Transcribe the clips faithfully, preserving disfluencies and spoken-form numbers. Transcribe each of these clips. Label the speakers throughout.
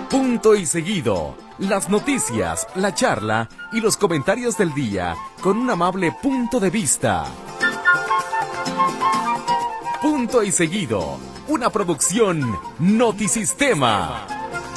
Speaker 1: Punto y seguido. Las noticias, la charla y los comentarios del día con un amable punto de vista. Punto y seguido. Una producción Notisistema.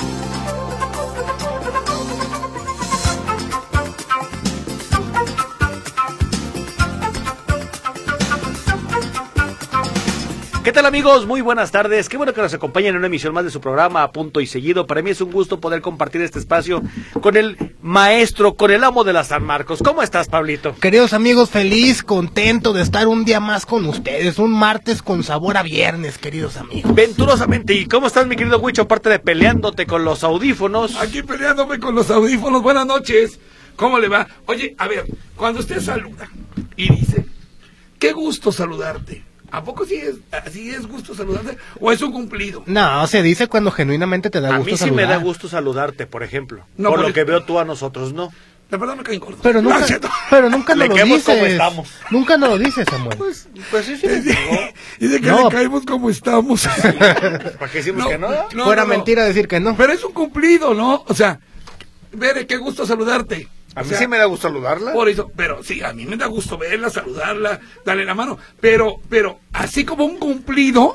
Speaker 2: ¿Qué tal, amigos? Muy buenas tardes. Qué bueno que nos acompañen en una emisión más de su programa A Punto y Seguido. Para mí es un gusto poder compartir este espacio con el maestro, con el amo de la San Marcos. ¿Cómo estás, Pablito?
Speaker 3: Queridos amigos, feliz, contento de estar un día más con ustedes. Un martes con sabor a viernes, queridos amigos.
Speaker 2: Venturosamente. ¿Y cómo estás, mi querido Huicho? Aparte de peleándote con los audífonos.
Speaker 4: Aquí peleándome con los audífonos. Buenas noches. ¿Cómo le va? Oye, a ver, cuando usted saluda y dice, qué gusto saludarte. ¿A poco sí es, así es gusto saludarte o es un cumplido?
Speaker 3: No, se dice cuando genuinamente te da
Speaker 2: a
Speaker 3: gusto
Speaker 2: mí sí
Speaker 3: saludar.
Speaker 2: me da gusto saludarte, por ejemplo.
Speaker 4: No,
Speaker 2: por
Speaker 4: por
Speaker 2: lo
Speaker 4: el...
Speaker 2: que veo tú, a nosotros no.
Speaker 4: La verdad me caen gordos.
Speaker 3: Pero nunca,
Speaker 4: no,
Speaker 3: pero nunca nos lo dices.
Speaker 2: Como estamos.
Speaker 3: Nunca nos lo dices, Samuel.
Speaker 2: Pues, pues sí, sí.
Speaker 4: Dice que
Speaker 3: No.
Speaker 4: le caemos como estamos.
Speaker 2: ¿Para qué decimos
Speaker 4: No,
Speaker 2: que no?
Speaker 4: no,
Speaker 3: Fuera
Speaker 4: no, no.
Speaker 3: mentira decir que no.
Speaker 4: Pero es un cumplido, ¿no? O sea, Bere, qué gusto saludarte.
Speaker 2: A
Speaker 4: O
Speaker 2: mí
Speaker 4: sea,
Speaker 2: sí me da gusto saludarla.
Speaker 4: Por eso, pero sí, a mí me da gusto verla, saludarla, darle la mano. Pero, pero, así como un cumplido,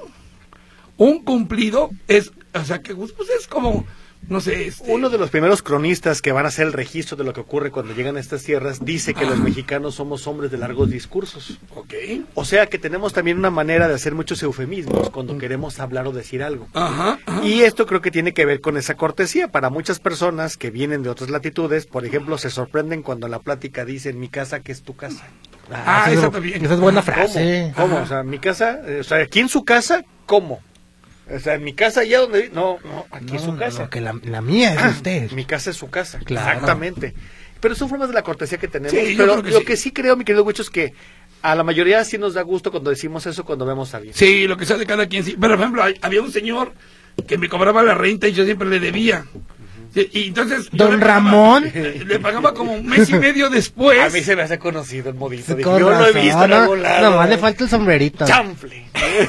Speaker 4: un cumplido es, o sea, que gusto, pues es como, no sé, este...
Speaker 2: Uno de los primeros cronistas que van a hacer el registro de lo que ocurre cuando llegan a estas tierras dice que
Speaker 4: Ah.
Speaker 2: los mexicanos somos hombres de largos discursos.
Speaker 4: Ok.
Speaker 2: O sea que tenemos también una manera de hacer muchos eufemismos cuando queremos hablar o decir algo.
Speaker 4: Ajá, ajá.
Speaker 2: Y esto creo que tiene que ver con esa cortesía. Para muchas personas que vienen de otras latitudes, por ejemplo, se sorprenden cuando en la plática dicen mi casa que es tu casa.
Speaker 4: Ah,
Speaker 3: esa
Speaker 4: esa
Speaker 3: es-
Speaker 4: también.
Speaker 3: Esa es buena
Speaker 2: ¿Cómo?
Speaker 3: frase.
Speaker 2: ¿Cómo? O sea, mi casa, eh, o sea, aquí en su casa, ¿cómo? O sea, en mi casa allá donde... No, no, aquí
Speaker 3: No,
Speaker 2: es su
Speaker 3: no,
Speaker 2: casa.
Speaker 3: no, que la, la mía es de usted.
Speaker 2: Mi casa es su casa,
Speaker 3: Claro.
Speaker 2: exactamente. Pero son formas de la cortesía que tenemos.
Speaker 4: Sí, yo
Speaker 2: pero
Speaker 4: creo que
Speaker 2: lo
Speaker 4: sí.
Speaker 2: que sí creo, mi querido Huicho, es que a la mayoría sí nos da gusto cuando decimos eso, cuando vemos a alguien.
Speaker 4: Sí, lo que sea de cada quien, sí. Pero, por ejemplo, hay- había un señor que me cobraba la renta y yo siempre le debía. Sí, y entonces... yo
Speaker 3: Don
Speaker 4: le pagaba-
Speaker 3: Ramón.
Speaker 4: eh, Le pagaba como un mes y medio después.
Speaker 2: A mí se me hace conocido el modito. Dije,
Speaker 3: Con
Speaker 2: yo lo he
Speaker 3: razón,
Speaker 2: visto en
Speaker 3: no,
Speaker 2: algún lado.
Speaker 3: nomás le falta el sombrerito.
Speaker 2: ¡Chanfle!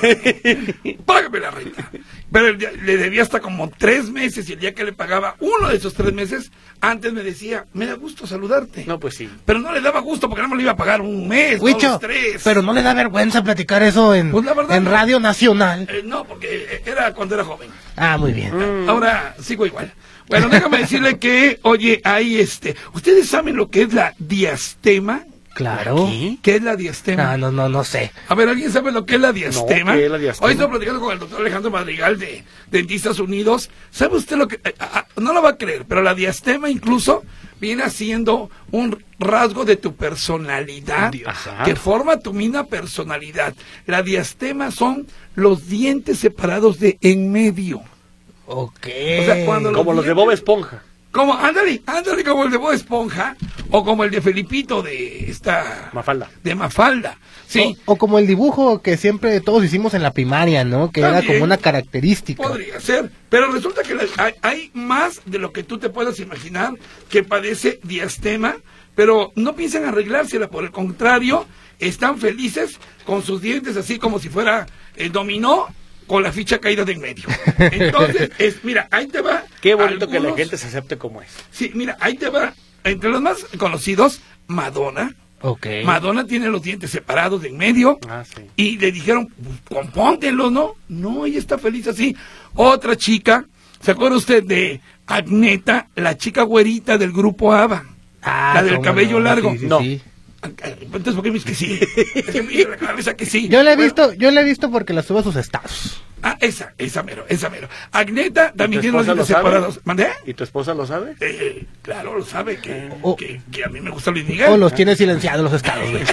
Speaker 4: Págame la renta. Pero el día- le debía hasta como tres meses y el día que le pagaba uno de esos tres meses, antes me decía, me da gusto saludarte.
Speaker 2: No, pues sí.
Speaker 4: Pero no le daba gusto porque no me lo iba a pagar un mes,
Speaker 3: Huicho,
Speaker 4: dos, tres.
Speaker 3: pero no le da vergüenza platicar eso en,
Speaker 4: Pues la verdad
Speaker 3: en
Speaker 4: no.
Speaker 3: Radio Nacional.
Speaker 4: Eh, no, porque era cuando era joven.
Speaker 3: Ah, muy bien.
Speaker 4: Ahora sigo igual. Bueno, déjame decirle que, oye, ahí este, ¿ustedes saben lo que es la diastema?
Speaker 3: Claro.
Speaker 4: ¿Qué es la diastema?
Speaker 3: No, no, no, no sé.
Speaker 4: A ver, ¿alguien sabe lo que es la diastema?
Speaker 2: No, ¿qué es la diastema?
Speaker 4: Hoy estoy platicando con el doctor Alejandro Madrigal de Dentistas Unidos. ¿Sabe usted lo que...? eh, ah, no lo va a creer, pero la diastema incluso viene siendo un rasgo de tu personalidad
Speaker 2: Ajá.
Speaker 4: que forma tu misma personalidad. La diastema son los dientes separados de en medio.
Speaker 3: Ok.
Speaker 4: O sea, cuando
Speaker 2: Como los de Bob Esponja.
Speaker 4: Como, ándale, ándale como el de Bob Esponja o como el de Felipito de esta...
Speaker 2: Mafalda.
Speaker 4: De Mafalda, sí.
Speaker 3: O, o como el dibujo que siempre todos hicimos en la primaria, ¿no? Que era
Speaker 4: También.
Speaker 3: como una característica.
Speaker 4: Podría ser, pero resulta que la- hay, hay más de lo que tú te puedas imaginar que padece diastema, pero no piensan arreglársela, por el contrario, están felices con sus dientes así como si fuera el dominó con la ficha caída de en medio. Entonces, es, mira, ahí te va.
Speaker 2: Qué bonito que la
Speaker 4: algunos-
Speaker 2: gente se acepte como es.
Speaker 4: Sí, mira, ahí te va. Entre los más conocidos, Madonna.
Speaker 3: Ok.
Speaker 4: Madonna tiene los dientes separados de en medio.
Speaker 2: Ah, sí.
Speaker 4: Y le dijeron, pues, compóntenlos, ¿no? No, ella está feliz así. Otra chica, ¿se acuerda usted de Agneta, la chica güerita del grupo ABBA?
Speaker 3: Ah,
Speaker 4: la del
Speaker 3: cómo
Speaker 4: cabello
Speaker 3: no,
Speaker 4: largo.
Speaker 3: sí, sí,
Speaker 2: No.
Speaker 3: sí.
Speaker 4: Entonces, ¿por qué me dices que sí? Es que me dice la cabeza que sí.
Speaker 3: Yo la he
Speaker 4: Bueno,
Speaker 3: visto, yo la he visto porque la subo a sus estados.
Speaker 4: Ah, esa, esa mero, esa mero. Agneta también
Speaker 2: ¿Tu
Speaker 4: tiene los
Speaker 2: esposa lo
Speaker 4: dientes
Speaker 2: sabe?
Speaker 4: separados. ¿Mandé?
Speaker 2: ¿Y tu esposa lo sabe?
Speaker 4: Eh, claro, lo sabe que,
Speaker 3: O-
Speaker 4: que, que a mí me gusta Luis Miguel.
Speaker 3: O los tiene silenciados los estados, güey.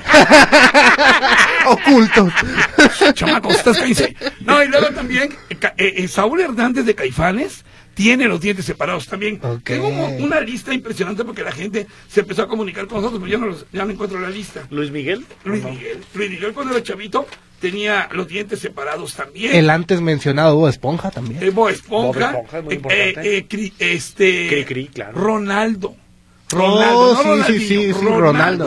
Speaker 3: Ocultos.
Speaker 4: Chamacos, estás cállense. No, y luego también eh, Ca- eh, eh, Saúl Hernández de Caifanes tiene los dientes separados también.
Speaker 3: Ok.
Speaker 4: Tengo un- una lista impresionante porque la gente se empezó a comunicar con nosotros, pero yo no, los- ya no encuentro la lista.
Speaker 2: ¿Luis Miguel?
Speaker 4: Luis
Speaker 2: No.
Speaker 4: Miguel. Luis Miguel cuando era chavito tenía los dientes separados también.
Speaker 3: El antes mencionado Bob Esponja también.
Speaker 4: Eh, Bob Esponja.
Speaker 2: Bob Esponja es muy
Speaker 4: eh,
Speaker 2: importante.
Speaker 4: eh, Cri- este,
Speaker 2: Cri, Cri, claro.
Speaker 4: Ronaldo. Ronaldo,
Speaker 3: Oh,
Speaker 4: no
Speaker 3: sí,
Speaker 4: Ronaldinho,
Speaker 3: sí, sí, sí, Ronaldo.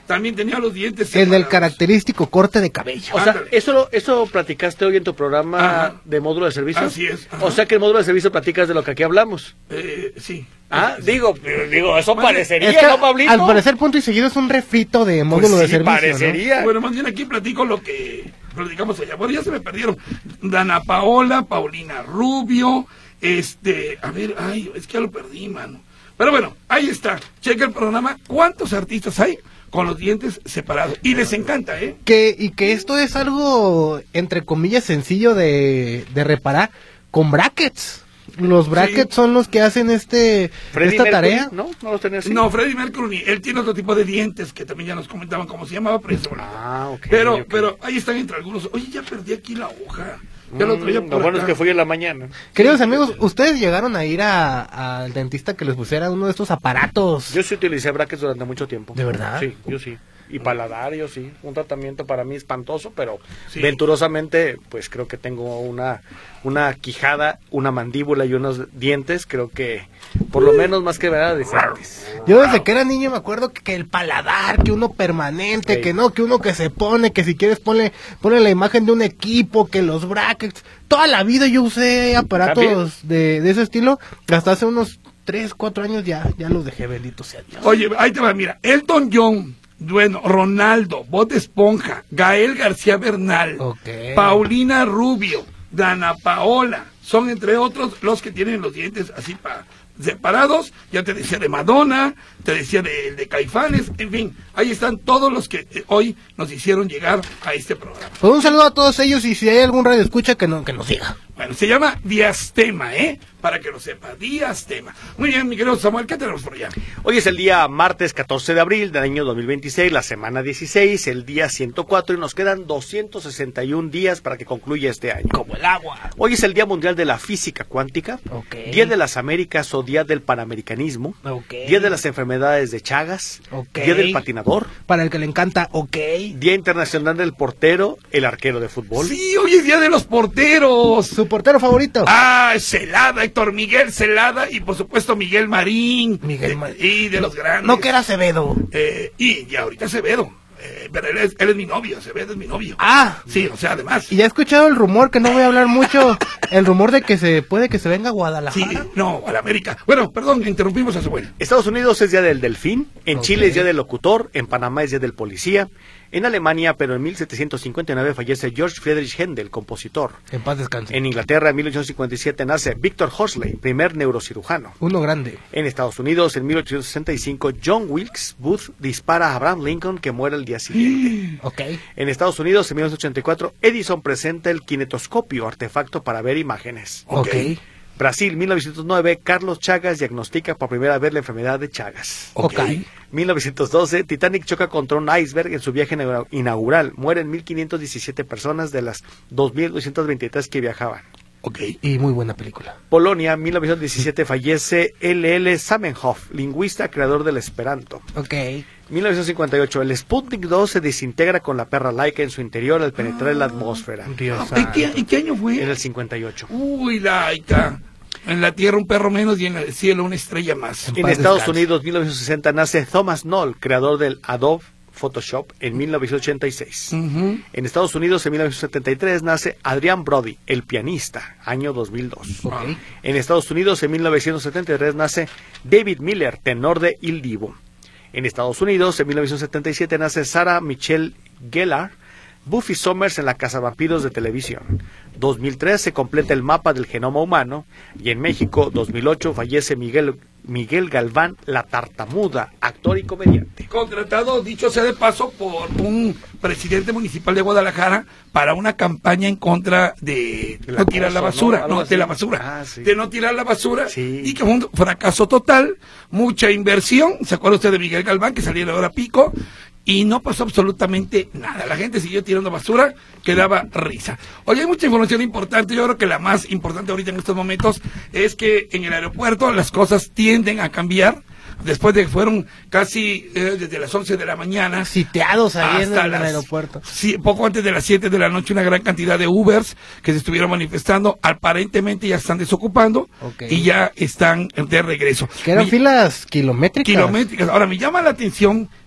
Speaker 4: también tenía los dientes
Speaker 3: El del
Speaker 4: separados.
Speaker 3: característico corte de cabello.
Speaker 2: O sea,
Speaker 4: Ándale.
Speaker 2: eso lo, eso platicaste hoy en tu programa
Speaker 4: Ajá.
Speaker 2: de módulo de servicio.
Speaker 4: Así es, ajá.
Speaker 2: O sea que el módulo de servicio platicas de lo que aquí hablamos.
Speaker 4: Eh, sí.
Speaker 2: Ah, digo, digo, eso
Speaker 4: Bueno,
Speaker 2: parecería,
Speaker 3: Es que,
Speaker 2: ¿no, Pablito?
Speaker 3: al parecer, punto y seguido es un refrito de
Speaker 2: Pues
Speaker 3: módulo de
Speaker 2: sí,
Speaker 3: servicio, ¿no?
Speaker 2: parecería.
Speaker 4: Bueno, más bien aquí platico lo que platicamos allá. Bueno, ya se me perdieron. Dana Paola, Paulina Rubio, este, a ver, ay, es que ya lo perdí, mano. Pero bueno, ahí está. Checa el programa. ¿Cuántos artistas hay con los dientes separados? Y les encanta, ¿eh?
Speaker 3: Que, y que esto es algo, entre comillas, sencillo de, de reparar con brackets. Los brackets
Speaker 4: Sí.
Speaker 3: son los que hacen este
Speaker 2: Freddie
Speaker 3: esta
Speaker 2: Mercury,
Speaker 3: tarea.
Speaker 2: ¿no? ¿No los tenía así?
Speaker 4: No, Freddie Mercury, él tiene otro tipo de dientes que también ya nos comentaban cómo se llamaba, pero eso,
Speaker 2: Ah, ok,
Speaker 4: pero,
Speaker 2: ok.
Speaker 4: pero ahí están entre algunos. Oye, ya perdí aquí la hoja. Ya lo traía
Speaker 2: Mm,
Speaker 4: por
Speaker 2: lo bueno es
Speaker 4: acá.
Speaker 2: que fui en la mañana.
Speaker 3: Queridos amigos, ¿ustedes llegaron a ir a- al dentista que les pusiera uno de estos aparatos?
Speaker 2: Yo sí utilicé brackets durante mucho tiempo.
Speaker 3: ¿De verdad?
Speaker 2: Sí, yo sí. Y paladar, yo sí. Un tratamiento para mí espantoso, pero
Speaker 4: Sí.
Speaker 2: venturosamente, pues creo que tengo una, una quijada, una mandíbula y unos dientes, creo que por lo menos más que verdad decentes.
Speaker 3: Yo desde que era niño me acuerdo que, que el paladar, que uno permanente,
Speaker 2: Sí.
Speaker 3: que no, que uno que se pone, que si quieres ponle, ponle la imagen de un equipo, que los brackets. Toda la vida yo usé aparatos de, de ese estilo, hasta hace unos tres, cuatro años ya, ya los dejé, bendito sea Dios.
Speaker 4: Oye, ahí te va, mira, Elton John, bueno, Ronaldo, Bob Esponja, Gael García Bernal,
Speaker 3: Ok.
Speaker 4: Paulina Rubio, Dana Paola, son entre otros los que tienen los dientes así pa- separados. Ya te decía de Madonna, te decía de, de Caifanes, en fin, ahí están todos los que eh, hoy nos hicieron llegar a este programa.
Speaker 3: Pues un saludo a todos ellos y si hay algún radio escucha que, no, que nos diga.
Speaker 4: Bueno, se llama diastema, ¿eh? Para que lo sepa, diastema. Muy bien, mi querido Samuel, ¿qué tenemos por allá?
Speaker 2: Hoy es el día martes catorce de abril del año dos mil veintiséis, la semana dieciséis, el día ciento cuatro y nos quedan doscientos sesenta y un días para que concluya este año.
Speaker 3: Como el agua.
Speaker 2: Hoy es el Día Mundial de la Física Cuántica,
Speaker 3: Ok.
Speaker 2: Día de las Américas o Día del Panamericanismo,
Speaker 3: Ok.
Speaker 2: Día de las Enfermedades de Chagas,
Speaker 3: Ok.
Speaker 2: Día del Patinador,
Speaker 3: Para el que le encanta, ok.
Speaker 2: Día Internacional del Portero, el arquero de fútbol.
Speaker 4: Sí, hoy es Día de los Porteros.
Speaker 3: Su portero favorito.
Speaker 4: Ah, Celada, Héctor Miguel Celada y por supuesto Miguel Marín.
Speaker 3: Miguel
Speaker 4: Eh,
Speaker 3: Marín.
Speaker 4: Y de los grandes.
Speaker 3: No que era Acevedo.
Speaker 4: Eh, y ya ahorita Acevedo. Eh, pero él es, él es mi novio, Acevedo es mi novio.
Speaker 3: Ah,
Speaker 4: Sí, o sea, además.
Speaker 3: y ya he escuchado el rumor, que no voy a hablar mucho, el rumor de que se puede que se venga a
Speaker 4: Sí,
Speaker 3: Guadalajara.
Speaker 4: no, a la América. Bueno, perdón, interrumpimos a Samuel.
Speaker 2: Estados Unidos es Día del Delfín, en
Speaker 3: Ok.
Speaker 2: Chile es Día del Locutor, en Panamá es Día del Policía, en Alemania, pero en mil setecientos cincuenta y nueve fallece George Friedrich Händel, compositor.
Speaker 3: En paz descanse.
Speaker 2: En Inglaterra, en mil ochocientos cincuenta y siete, nace Victor Horsley, primer neurocirujano.
Speaker 3: Uno grande.
Speaker 2: En Estados Unidos, en mil ochocientos sesenta y cinco, John Wilkes Booth dispara a Abraham Lincoln, que muere el día siguiente.
Speaker 3: Ok.
Speaker 2: En Estados Unidos, en mil novecientos ochenta y cuatro, Edison presenta el kinetoscopio, artefacto para ver imágenes.
Speaker 3: Ok.
Speaker 2: Brasil, mil novecientos nueve, Carlos Chagas diagnostica por primera vez la enfermedad de Chagas.
Speaker 3: Ok.
Speaker 2: mil novecientos doce, Titanic choca contra un iceberg en su viaje inaugura- inaugural. Mueren mil quinientas diecisiete personas de las dos mil doscientas veintitrés que viajaban.
Speaker 4: Ok.
Speaker 3: Y muy buena película.
Speaker 2: Polonia, mil novecientos diecisiete, fallece L L Zamenhof, lingüista, creador del Esperanto.
Speaker 3: Ok.
Speaker 2: mil novecientos cincuenta y ocho, el Sputnik dos se desintegra con la perra laica en su interior al penetrar en la atmósfera.
Speaker 3: Dios
Speaker 4: Ah, ¿En qué,
Speaker 3: santo.
Speaker 4: en qué año fue?
Speaker 2: En el cincuenta y ocho.
Speaker 4: Uy, laica. En la tierra un perro menos y en el cielo una estrella más.
Speaker 2: En
Speaker 3: paz
Speaker 2: Estados
Speaker 3: descanse.
Speaker 2: Unidos, mil novecientos sesenta, nace Thomas Knoll, creador del Adobe Photoshop, en mil novecientos ochenta y seis.
Speaker 4: Ujú.
Speaker 2: En Estados Unidos, en mil novecientos setenta y tres, nace Adrian Brody, el pianista, año dos mil dos.
Speaker 3: Ok.
Speaker 2: En Estados Unidos, en mil novecientos setenta y tres, nace David Miller, tenor de Il Divo. En Estados Unidos, en mil novecientos setenta y siete, nace Sarah Michelle Gellar, Buffy Summers en la Casa Vampiros de televisión. dos mil tres se completa el mapa del genoma humano y en México, dos mil ocho, fallece Miguel, Miguel Galván, la tartamuda, actor y comediante.
Speaker 4: Contratado, dicho sea de paso, por un presidente municipal de Guadalajara para una campaña en contra de
Speaker 2: El
Speaker 4: no tirar la
Speaker 2: acoso,
Speaker 4: basura,
Speaker 2: ¿no? Algo
Speaker 4: no,
Speaker 2: así.
Speaker 4: de la basura,
Speaker 2: Ah, sí.
Speaker 4: de no tirar la basura,
Speaker 2: Sí.
Speaker 4: y que fue un fracaso total, mucha inversión, ¿se acuerda usted de Miguel Galván, que salía a la hora pico? Y no pasó absolutamente nada. La gente siguió tirando basura, que daba risa. Oye, hay mucha información importante. Yo creo que la más importante ahorita en estos momentos es que en el aeropuerto las cosas tienden a cambiar. Después de que fueron casi eh, desde las once de la mañana
Speaker 3: Sitiados ahí en
Speaker 4: hasta
Speaker 3: el
Speaker 4: las-
Speaker 3: aeropuerto.
Speaker 4: Sí, poco antes de las siete de la noche, una gran cantidad de Ubers que se estuvieron manifestando. Aparentemente ya están desocupando
Speaker 3: Ok.
Speaker 4: y ya están de regreso.
Speaker 3: Que eran
Speaker 4: Mi-
Speaker 3: filas kilométricas.
Speaker 4: kilométricas. Ahora, me llama la atención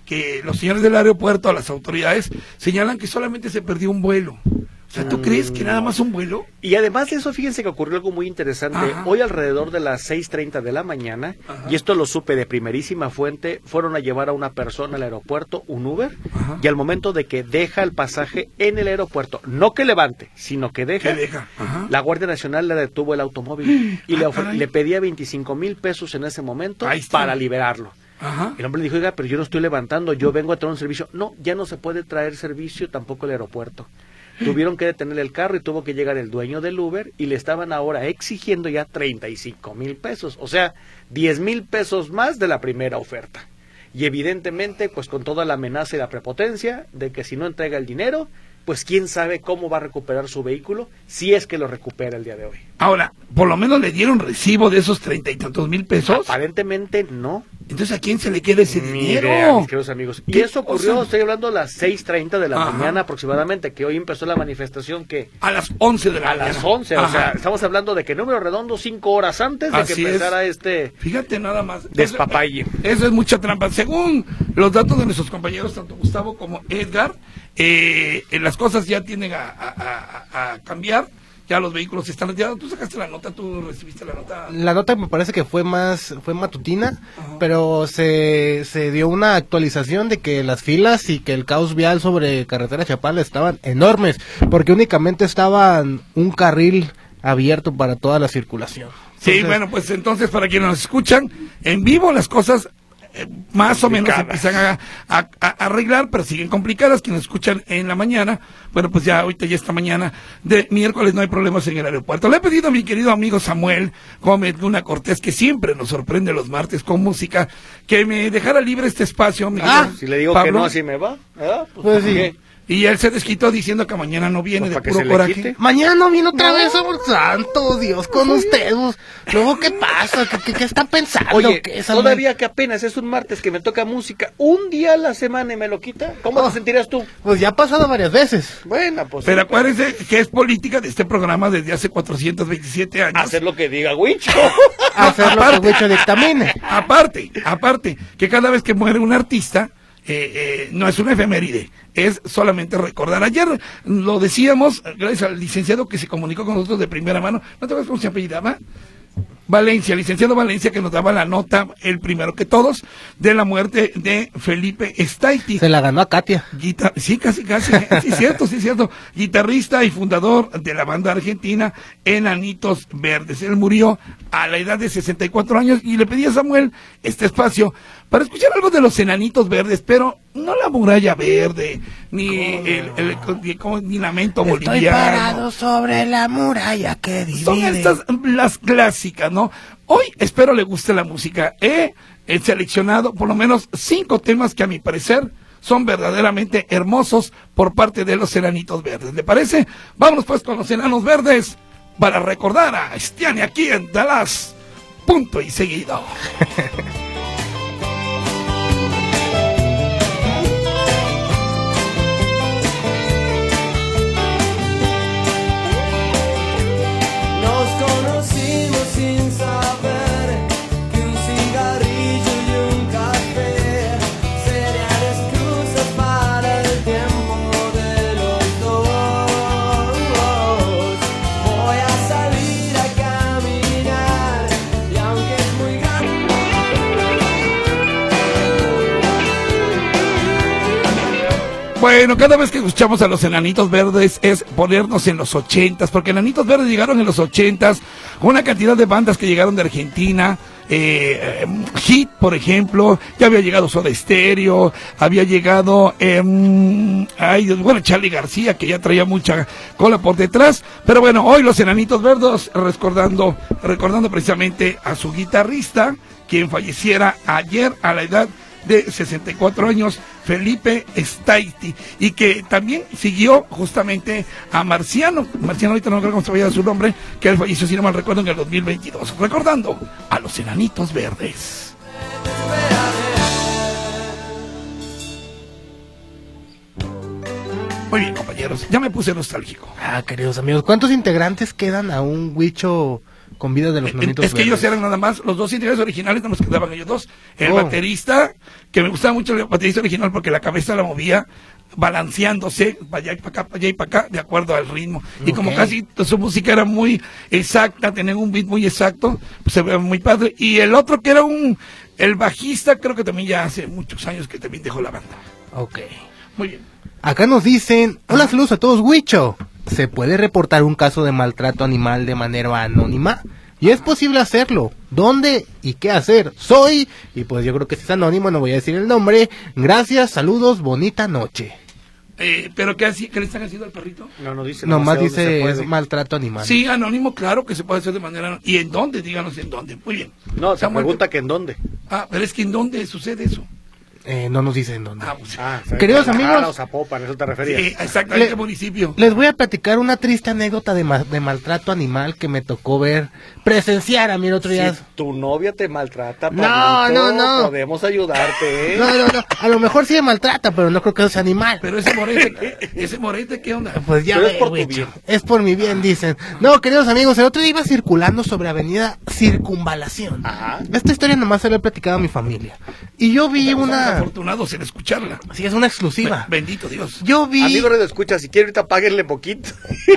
Speaker 4: que los señores del aeropuerto, las autoridades, señalan que solamente se perdió un vuelo. O sea, ¿tú mm. crees que nada más un vuelo?
Speaker 2: Y además de eso, fíjense que ocurrió algo muy interesante.
Speaker 4: Ajá.
Speaker 2: Hoy alrededor de las seis treinta de la mañana, Ajá. y esto lo supe de primerísima fuente, fueron a llevar a una persona al aeropuerto, un Uber, Ajá. y al momento de que deja el pasaje en el aeropuerto, no que levante, sino que deja,
Speaker 4: ¿Qué deja? Ajá.
Speaker 2: la Guardia Nacional le detuvo el automóvil y ah, le, le pedía veinticinco mil pesos en ese momento para liberarlo.
Speaker 4: Ajá.
Speaker 2: El hombre le dijo, oiga, pero yo no estoy levantando, yo vengo a traer un servicio. No, ya no se puede traer servicio tampoco el aeropuerto. Tuvieron que detener el carro y tuvo que llegar el dueño del Uber y le estaban ahora exigiendo ya treinta y cinco mil pesos, o sea, diez mil pesos más de la primera oferta. Y evidentemente, pues con toda la amenaza y la prepotencia de que si no entrega el dinero, pues quién sabe cómo va a recuperar su vehículo, si es que lo recupera el día de hoy.
Speaker 4: Ahora, por lo menos le dieron recibo de esos treinta y tantos mil pesos.
Speaker 2: Aparentemente no.
Speaker 4: Entonces, ¿a quién se le queda ese
Speaker 2: Ni
Speaker 4: dinero?
Speaker 2: idea, mis queridos amigos. Y eso ocurrió,
Speaker 4: cosa?
Speaker 2: estoy hablando a las seis treinta de la
Speaker 4: Ajá.
Speaker 2: mañana aproximadamente, que hoy empezó la manifestación que...
Speaker 4: A las once de la
Speaker 2: a
Speaker 4: mañana.
Speaker 2: A las once,
Speaker 4: Ajá.
Speaker 2: o sea, estamos hablando de que número redondo cinco horas antes de
Speaker 4: Así
Speaker 2: que empezara
Speaker 4: es.
Speaker 2: este...
Speaker 4: Fíjate nada más.
Speaker 2: Despapalle.
Speaker 4: Eso, eso es mucha trampa. Según los datos de nuestros compañeros, tanto Gustavo como Edgar, eh, las cosas ya tienden a, a, a, a cambiar. Ya los vehículos están retirados. Tú sacaste la nota, tú recibiste la nota.
Speaker 3: La nota me parece que fue más, fue matutina,
Speaker 4: Ajá.
Speaker 3: pero se, se dio una actualización de que las filas y que el caos vial sobre carretera Chapala estaban enormes, porque únicamente estaban un carril abierto para toda la circulación.
Speaker 4: Sí,
Speaker 3: Entonces,
Speaker 4: bueno, pues entonces para quienes nos escuchan, en vivo las cosas eh, más o menos empiezan a, a, a arreglar, pero siguen complicadas. Quienes escuchan en la mañana, bueno, pues ya ahorita ya esta mañana de miércoles no hay problemas en el aeropuerto. Le he pedido a mi querido amigo Samuel Gómez Luna Cortés, que siempre nos sorprende los martes con música, que me dejara libre este espacio. Mi
Speaker 2: Ah,
Speaker 4: querido
Speaker 2: si le digo
Speaker 4: Pablo.
Speaker 2: que no, así me va. ¿Eh? Pues,
Speaker 3: Pues sí.
Speaker 2: ¿qué?
Speaker 4: Y él se desquitó diciendo que mañana no viene,
Speaker 2: Pues
Speaker 4: de
Speaker 2: para que
Speaker 4: puro
Speaker 2: se le
Speaker 4: coraje.
Speaker 2: quite.
Speaker 3: mañana no viene otra vez, amor santo, Dios con ustedes. Luego, ¿qué pasa? ¿Qué, qué, qué está pensando?
Speaker 2: Oye,
Speaker 3: ¿Qué, Samuel?
Speaker 2: todavía que apenas es un martes que me toca música, un día a la semana y me lo quita, ¿cómo
Speaker 3: Oh.
Speaker 2: te sentirías tú?
Speaker 3: Pues ya ha pasado varias veces.
Speaker 2: Bueno, pues...
Speaker 4: Pero
Speaker 2: sí,
Speaker 4: acuérdense que es política de este programa desde hace cuatrocientos veintisiete años.
Speaker 2: hacer lo que diga Huicho.
Speaker 3: Hacer lo
Speaker 4: Aparte.
Speaker 3: que Huicho dictamine.
Speaker 4: Aparte, aparte, que cada vez que muere un artista, eh, eh, no es una efeméride, es solamente recordar. Ayer lo decíamos, gracias al licenciado que se comunicó con nosotros de primera mano, ¿no te acuerdas cómo se apellidaba? Valencia, licenciado Valencia, que nos daba la nota, el primero que todos, de la muerte de Felipe Staiti.
Speaker 3: Se la ganó a Katia.
Speaker 4: Guitar sí, casi, casi, sí, cierto, sí, cierto. Guitarrista y fundador de la banda argentina Enanitos Verdes. Él murió a la edad de sesenta y cuatro años y le pedí a Samuel este espacio para escuchar algo de los Enanitos Verdes, pero no la muralla verde, ni el, el, el como, ni lamento
Speaker 3: Estoy
Speaker 4: boliviano.
Speaker 3: parado sobre la muralla que divide.
Speaker 4: Son estas las clásicas, ¿no? Hoy espero le guste la música. He, he seleccionado por lo menos cinco temas que a mi parecer son verdaderamente hermosos por parte de los Enanitos Verdes. ¿Le parece? Vámonos pues con los Enanos Verdes para recordar a Stiani aquí en Dallas. Punto y seguido.
Speaker 5: Nos conocimos sin saber que un cigarrillo y un café serían excusas para el tiempo de los dos. Voy a salir a caminar y aunque es muy grande.
Speaker 4: Bueno, cada vez que escuchamos a los Enanitos Verdes es ponernos en los ochentas, porque Enanitos Verdes llegaron en los ochentas, una cantidad de bandas que llegaron de Argentina, eh, Hit, por ejemplo, ya había llegado Soda Stereo, había llegado, eh, ay, Dios, bueno, Charly García, que ya traía mucha cola por detrás, pero bueno, hoy los Enanitos Verdes recordando, recordando precisamente a su guitarrista, quien falleciera ayer a la edad de sesenta y cuatro años, Felipe Staiti, y que también siguió justamente a Marciano, Marciano ahorita no creo cómo se vaya su nombre, que él falleció, si no mal recuerdo, en el dos mil veintidós, recordando a los Enanitos Verdes. Muy bien, compañeros, ya me puse nostálgico.
Speaker 3: Ah, queridos amigos, ¿cuántos integrantes quedan a un Huicho con vida de los
Speaker 4: Eh,
Speaker 3: Nanitos
Speaker 4: Es que ellos
Speaker 3: Verdes.
Speaker 4: eran nada más, los dos integrantes originales no nos quedaban ellos dos. El
Speaker 3: Oh.
Speaker 4: baterista, que me gustaba mucho el baterista original porque la cabeza la movía balanceándose para allá y para acá, para allá y para acá, de acuerdo al ritmo. Y como
Speaker 3: Ok.
Speaker 4: casi su música era muy exacta, tenía un beat muy exacto, pues se veía muy padre. Y el otro que era un, el bajista, creo que también ya hace muchos años que también dejó la banda.
Speaker 3: Ok.
Speaker 4: Muy bien.
Speaker 3: Acá nos dicen, hola, saludos a todos, Huicho. ¿Se puede reportar un caso de maltrato animal de manera anónima? Y es posible hacerlo. ¿Dónde y qué hacer? Soy, y pues yo creo que si es anónimo, no voy a decir el nombre. Gracias, saludos, bonita noche.
Speaker 4: Eh, ¿Pero qué, haci- qué le están haciendo al perrito?
Speaker 2: No, no dice.
Speaker 3: Nomás
Speaker 2: sé dónde se
Speaker 3: dice
Speaker 2: puede.
Speaker 3: es maltrato animal.
Speaker 4: Sí, anónimo, claro que se puede hacer de manera... ¿Y en dónde? Díganos en dónde. Muy bien.
Speaker 2: No, se
Speaker 4: Samuel,
Speaker 2: pregunta que en dónde.
Speaker 4: Ah, pero es que ¿en dónde sucede eso?
Speaker 3: Eh, no nos dicen dónde.
Speaker 4: Ah, pues,
Speaker 2: Ah, o sea,
Speaker 3: Queridos
Speaker 2: Guadalajara
Speaker 3: amigos.
Speaker 2: o Zapopan, ¿eso te referías?
Speaker 4: sí, exactamente,
Speaker 3: Le-
Speaker 4: municipio.
Speaker 3: Les voy a platicar una triste anécdota de, ma- de maltrato animal que me tocó ver, presenciar a mí el otro día.
Speaker 2: Si tu novia te maltrata,
Speaker 3: No,
Speaker 2: Pablito,
Speaker 3: no, no.
Speaker 2: podemos ayudarte, ¿eh?
Speaker 3: No, no, no, a lo mejor sí me maltrata, pero no creo que sea animal.
Speaker 4: Pero ese morete, ese morete, ¿qué onda?
Speaker 3: Pues ya
Speaker 2: Pero es
Speaker 3: ve,
Speaker 2: por tu
Speaker 3: güey,
Speaker 2: bien.
Speaker 3: es por mi bien, dicen. No, queridos amigos, el otro día iba circulando sobre Avenida Circunvalación.
Speaker 2: Ajá.
Speaker 3: Esta historia nomás se la he platicado a mi familia. Y yo vi
Speaker 4: Estamos
Speaker 3: una...
Speaker 4: afortunados en escucharla.
Speaker 3: Sí, es una exclusiva.
Speaker 4: Be- Bendito Dios.
Speaker 3: Yo vi...
Speaker 2: Amigo Radio Escucha, si quiere ahorita páguenle poquito.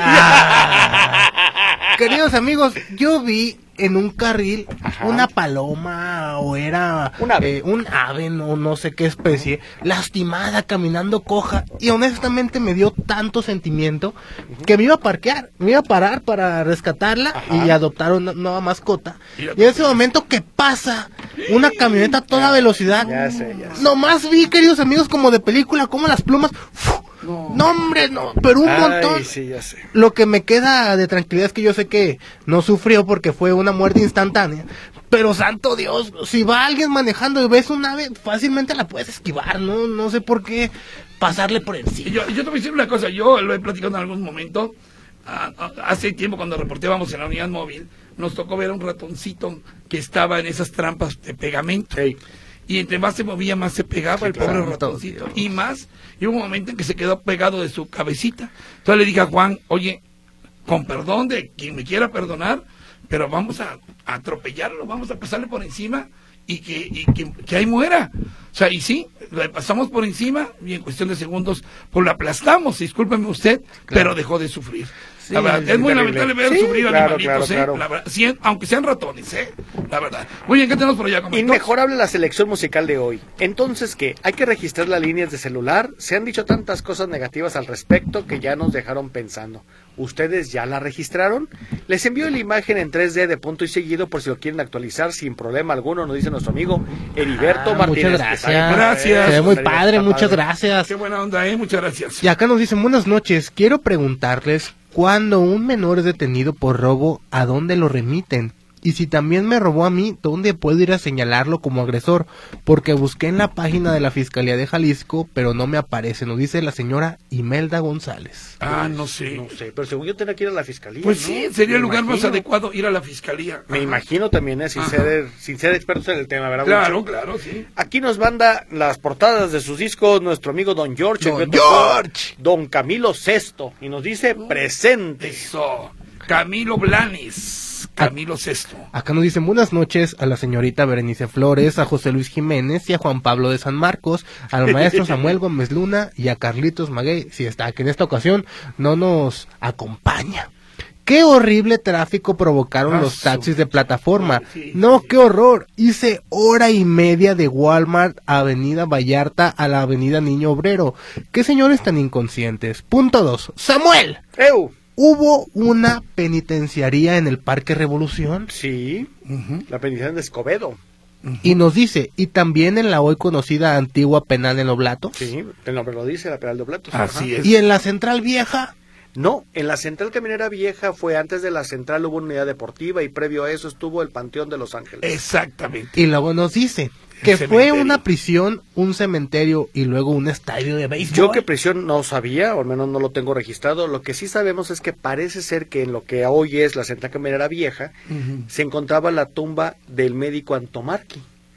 Speaker 3: Ah. Queridos amigos, yo vi en un carril
Speaker 2: Ajá.
Speaker 3: una paloma o era
Speaker 2: Un ave.
Speaker 3: eh, un ave, no, no sé qué especie, lastimada, caminando coja, y honestamente me dio tanto sentimiento que me iba a parquear, me iba a parar para rescatarla
Speaker 2: Ajá.
Speaker 3: y adoptar una nueva mascota.
Speaker 4: Y la-
Speaker 3: Y en ese momento que pasa una camioneta a toda velocidad,
Speaker 2: Ya sé, ya sé.
Speaker 3: nomás vi, queridos amigos, como de película, como las plumas, ¡fu! no hombre, no, pero un montón.
Speaker 2: Ay, sí, ya sé.
Speaker 3: Lo que me queda de tranquilidad es que yo sé que no sufrió porque fue una muerte instantánea. Pero santo Dios, si va alguien manejando y ves un ave, fácilmente la puedes esquivar, ¿no? No sé por qué pasarle por
Speaker 4: Y
Speaker 3: encima.
Speaker 4: Yo, yo te voy a decir una cosa, yo lo he platicado en algún momento. Ah, ah, hace tiempo cuando reportábamos en la unidad móvil, nos tocó ver a un ratoncito que estaba en esas trampas de pegamento.
Speaker 2: Hey.
Speaker 4: Y entre más se movía, más se pegaba
Speaker 2: Sí,
Speaker 4: el pobre
Speaker 3: claro.
Speaker 4: ratoncito. Y más, y hubo un momento en que se quedó pegado de su cabecita. Entonces le dije a Juan, oye, con perdón de quien me quiera perdonar, pero vamos a, a atropellarlo, vamos a pasarle por encima y que, y que, que ahí muera. O sea, y sí, le pasamos por encima y en cuestión de segundos, pues lo aplastamos, discúlpeme usted, pero dejó de sufrir.
Speaker 3: Sí,
Speaker 4: la verdad,
Speaker 3: es
Speaker 4: es muy
Speaker 2: terrible.
Speaker 4: lamentable ver
Speaker 2: Sí,
Speaker 4: sufrir
Speaker 2: claro,
Speaker 4: animalitos,
Speaker 2: claro,
Speaker 4: ¿eh?
Speaker 2: claro.
Speaker 4: La verdad, sí, aunque sean ratones, ¿eh? La verdad. Muy bien, ¿qué tenemos por allá? Comento?
Speaker 2: Inmejorable la selección musical de hoy. Entonces, ¿qué? ¿Hay que registrar las líneas de celular? Se han dicho tantas cosas negativas al respecto que ya nos dejaron pensando. ¿Ustedes ya la registraron? Les envío la imagen en tres D de punto y seguido por si lo quieren actualizar sin problema alguno, nos dice nuestro amigo Heriberto
Speaker 3: Ah,
Speaker 2: Martínez.
Speaker 3: muchas
Speaker 2: que sabe-
Speaker 3: gracias.
Speaker 4: Gracias.
Speaker 3: Se ve muy
Speaker 2: Está
Speaker 3: padre, muchas
Speaker 2: padre.
Speaker 3: gracias.
Speaker 4: Qué buena onda, ¿eh? Muchas gracias.
Speaker 3: Y acá nos dicen, buenas noches, quiero preguntarles, cuando un menor es detenido por robo, ¿a dónde lo remiten? Y si también me robó a mí, ¿dónde puedo ir a señalarlo como agresor? Porque busqué en la página de la Fiscalía de Jalisco, pero no me aparece, nos dice la señora Imelda González.
Speaker 4: Ah, no sé.
Speaker 2: No sé, pero según yo tenía que ir a la fiscalía.
Speaker 4: Pues
Speaker 2: ¿no?
Speaker 4: sí, sería el
Speaker 2: Me
Speaker 4: lugar más
Speaker 2: imagino.
Speaker 4: adecuado ir a la fiscalía.
Speaker 2: Me
Speaker 4: Ajá.
Speaker 2: imagino también, ¿eh? sin,
Speaker 4: Ajá.
Speaker 2: ser, sin ser expertos en el tema, ¿verdad?
Speaker 4: Claro,
Speaker 2: Wicho?
Speaker 4: claro, sí.
Speaker 2: Aquí nos manda las portadas de sus discos nuestro amigo Don George.
Speaker 3: Don
Speaker 2: el que tocó
Speaker 3: George.
Speaker 2: Don Camilo Sesto. Y nos dice presente.
Speaker 4: Eso. Camilo Blanes. Camilo Sesto.
Speaker 3: Acá nos dicen buenas noches a la señorita Berenice Flores, a José Luis Jiménez y a Juan Pablo de San Marcos, al maestro Samuel Gómez Luna y a Carlitos Maguey, si está, que en esta ocasión no nos acompaña. Qué horrible tráfico provocaron
Speaker 4: Ah,
Speaker 3: los
Speaker 4: su-
Speaker 3: taxis de plataforma.
Speaker 4: Sí,
Speaker 3: No,
Speaker 4: sí.
Speaker 3: qué horror. Hice hora y media de Walmart, Avenida Vallarta a la Avenida Niño Obrero. Qué señores tan inconscientes. Punto dos. Samuel,
Speaker 2: ¡Eu!
Speaker 3: ¿hubo una penitenciaría en el Parque Revolución?
Speaker 2: Sí, la penitencia de Escobedo.
Speaker 3: Y nos dice, y también en la hoy conocida antigua penal en Oblato.
Speaker 2: Sí, el nombre lo dice, la penal de Oblatos.
Speaker 4: Así
Speaker 2: Ajá.
Speaker 4: es.
Speaker 3: Y en la Central Vieja.
Speaker 2: No, en la Central Caminera Vieja fue antes de la Central, hubo una unidad deportiva y previo a eso estuvo el Panteón de Los Ángeles.
Speaker 4: Exactamente.
Speaker 3: Y luego nos dice que
Speaker 4: El
Speaker 3: fue
Speaker 4: cementerio.
Speaker 3: una prisión, un cementerio y luego un estadio de béisbol.
Speaker 2: Yo que prisión no sabía, o al menos no lo tengo registrado. Lo que sí sabemos es que parece ser que en lo que hoy es la Central Caminera Vieja, se encontraba la tumba del médico Antomarqui.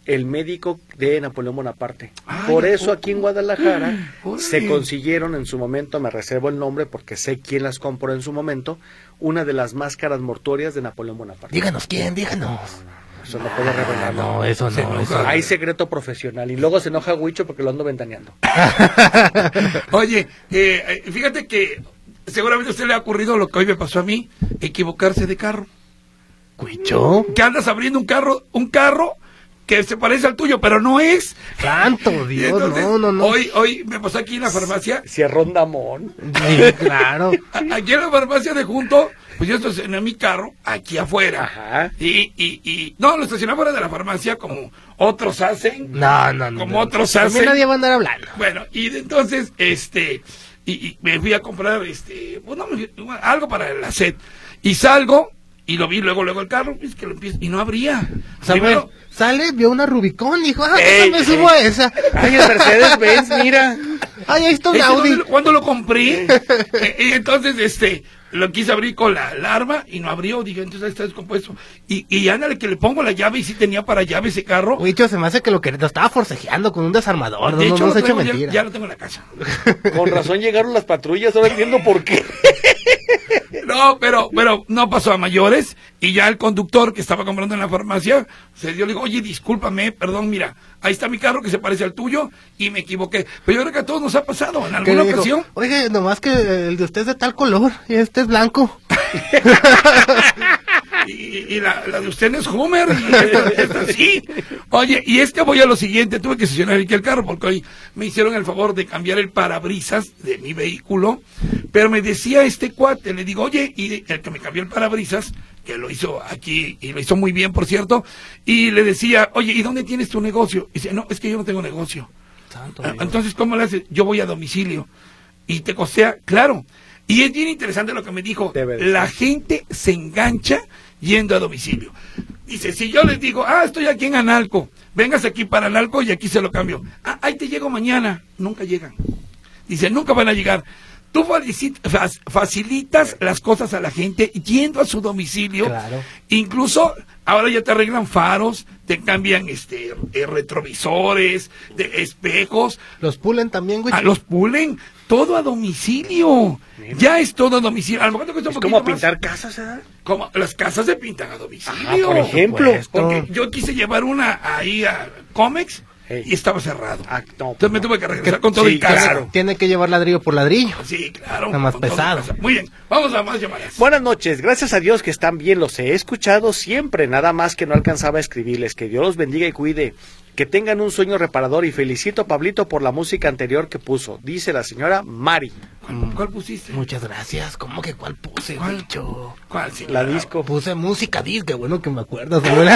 Speaker 2: el médico de Napoleón Bonaparte.
Speaker 4: Ay,
Speaker 2: Por
Speaker 4: ¿a
Speaker 2: eso
Speaker 4: poco?
Speaker 2: aquí en Guadalajara
Speaker 4: Órale.
Speaker 2: se consiguieron en su momento, me reservo el nombre porque sé quién las compró en su momento, una de las máscaras mortuorias de Napoleón Bonaparte.
Speaker 3: Díganos quién, díganos.
Speaker 2: Eso no puedo revelar.
Speaker 3: No, eso
Speaker 4: Se
Speaker 3: no.
Speaker 4: enoja.
Speaker 3: Eso.
Speaker 2: Hay secreto profesional y luego se enoja Huicho porque lo ando ventaneando.
Speaker 4: Oye, eh, eh, fíjate que seguramente a usted le ha ocurrido lo que hoy me pasó a mí, equivocarse de carro.
Speaker 3: ¿Cuicho?
Speaker 4: Que andas abriendo un carro, un carro que se parece al tuyo, pero no es.
Speaker 3: Santo
Speaker 4: Y
Speaker 3: Dios,
Speaker 4: entonces,
Speaker 3: no, no, no.
Speaker 4: Hoy, hoy me pasó aquí en la farmacia,
Speaker 2: Cierrón Damón.
Speaker 3: Sí, claro.
Speaker 4: a- aquí en la farmacia de junto, pues yo estacioné mi carro aquí afuera.
Speaker 2: Ajá.
Speaker 4: Y, y, y, no, lo estacioné afuera de la farmacia como otros hacen.
Speaker 3: No, no, no.
Speaker 4: Como
Speaker 3: no.
Speaker 4: otros
Speaker 3: También
Speaker 4: hacen.
Speaker 3: nadie va a andar hablando.
Speaker 4: Bueno, y de entonces, este, y, y me fui a comprar, este, bueno, me fui- algo para la sed. Y salgo, y lo vi luego, luego el carro, pues que lo empiezo, y no abría.
Speaker 3: Samuel,
Speaker 4: Primero,
Speaker 3: sale, vio una Rubicón, dijo, ah,
Speaker 2: Ey,
Speaker 3: me
Speaker 2: ey.
Speaker 3: subo a esa.
Speaker 2: Ay, el Mercedes-Benz, mira.
Speaker 3: Ay, ahí está un
Speaker 4: ese
Speaker 3: Audi.
Speaker 4: donde- cuando lo compré, eh, y entonces, este, lo quise abrir con la alarma, y no abrió, dije, entonces ahí está descompuesto. Y, y ándale, que le pongo la llave, y sí tenía para llave ese carro.
Speaker 3: Cuicho, se me hace que lo que lo estaba forcejeando con un desarmador.
Speaker 4: de
Speaker 3: no,
Speaker 4: hecho,
Speaker 3: no, no
Speaker 4: lo
Speaker 3: se eche
Speaker 4: traigo ya-
Speaker 3: mentira.
Speaker 4: ya lo tengo en la casa.
Speaker 2: Con razón llegaron las patrullas, ahora entiendo por qué.
Speaker 4: No, pero, pero no pasó a mayores, y ya el conductor que estaba comprando en la farmacia se dio, le digo, oye, discúlpame, perdón, mira, ahí está mi carro que se parece al tuyo y me equivoqué. Pero yo creo que a todos nos ha pasado en
Speaker 3: Que
Speaker 4: alguna
Speaker 3: le dijo,
Speaker 4: ocasión.
Speaker 3: oye, nomás que el de usted es de tal color y este es blanco.
Speaker 4: Y, y la, la de usted no es Homer, y esta, esta sí. Oye, y es que voy a lo siguiente, tuve que estacionar aquí el carro porque hoy me hicieron el favor de cambiar el parabrisas de mi vehículo, pero me decía este cuate, le digo, oye, y el que me cambió el parabrisas, que lo hizo aquí, y lo hizo muy bien, por cierto, y le decía, oye, ¿y dónde tienes tu negocio? Y dice, no, es que yo no tengo negocio.
Speaker 3: Santo
Speaker 4: Ah,
Speaker 3: Dios.
Speaker 4: Entonces, ¿cómo le haces? Yo voy a domicilio. Y te costea, claro. Y es bien interesante lo que me dijo.
Speaker 2: Debe de
Speaker 4: La gente se engancha yendo a domicilio. Dice, si yo les digo, ah, estoy aquí en Analco, vengas aquí para Analco y aquí se lo cambio. Ah, ahí te llego mañana. Nunca llegan. Dice, nunca van a llegar. Tú falicit- fac- facilitas las cosas a la gente yendo a su domicilio.
Speaker 3: Claro.
Speaker 4: Incluso ahora ya te arreglan faros, te cambian este eh, retrovisores, de espejos,
Speaker 3: Los pulen también, güey.
Speaker 4: a los pulen, todo a domicilio. Ya es todo a domicilio. A lo mejor te cuesta un
Speaker 2: Es
Speaker 4: poquito
Speaker 2: como
Speaker 4: más.
Speaker 2: pintar casas, ¿eh?
Speaker 4: Como las casas se pintan a domicilio.
Speaker 2: Ah, por ejemplo.
Speaker 4: Porque yo quise llevar una ahí a Comex
Speaker 2: Hey.
Speaker 4: y estaba cerrado.
Speaker 2: Ah, no,
Speaker 4: Entonces me tuve que regresar con todo
Speaker 2: Sí,
Speaker 4: y casa.
Speaker 2: claro.
Speaker 3: Tiene que llevar ladrillo por ladrillo.
Speaker 4: Sí, claro.
Speaker 3: Está más
Speaker 4: con todo y
Speaker 3: pesado.
Speaker 4: casa. Muy bien, vamos a más llamadas.
Speaker 2: Buenas noches, gracias a Dios que están bien, los he escuchado siempre, nada más que no alcanzaba a escribirles, que Dios los bendiga y cuide, que tengan un sueño reparador y felicito a Pablito por la música anterior que puso, dice la señora Mari,
Speaker 4: ¿Cuál, cuál pusiste?
Speaker 3: Muchas gracias. ¿Cómo que cuál puse,
Speaker 4: ¿Cuál?
Speaker 3: Cuicho?
Speaker 4: ¿Cuál, señora?
Speaker 2: la disco.
Speaker 3: Puse música disque, bueno que me acuerdo. Samuel.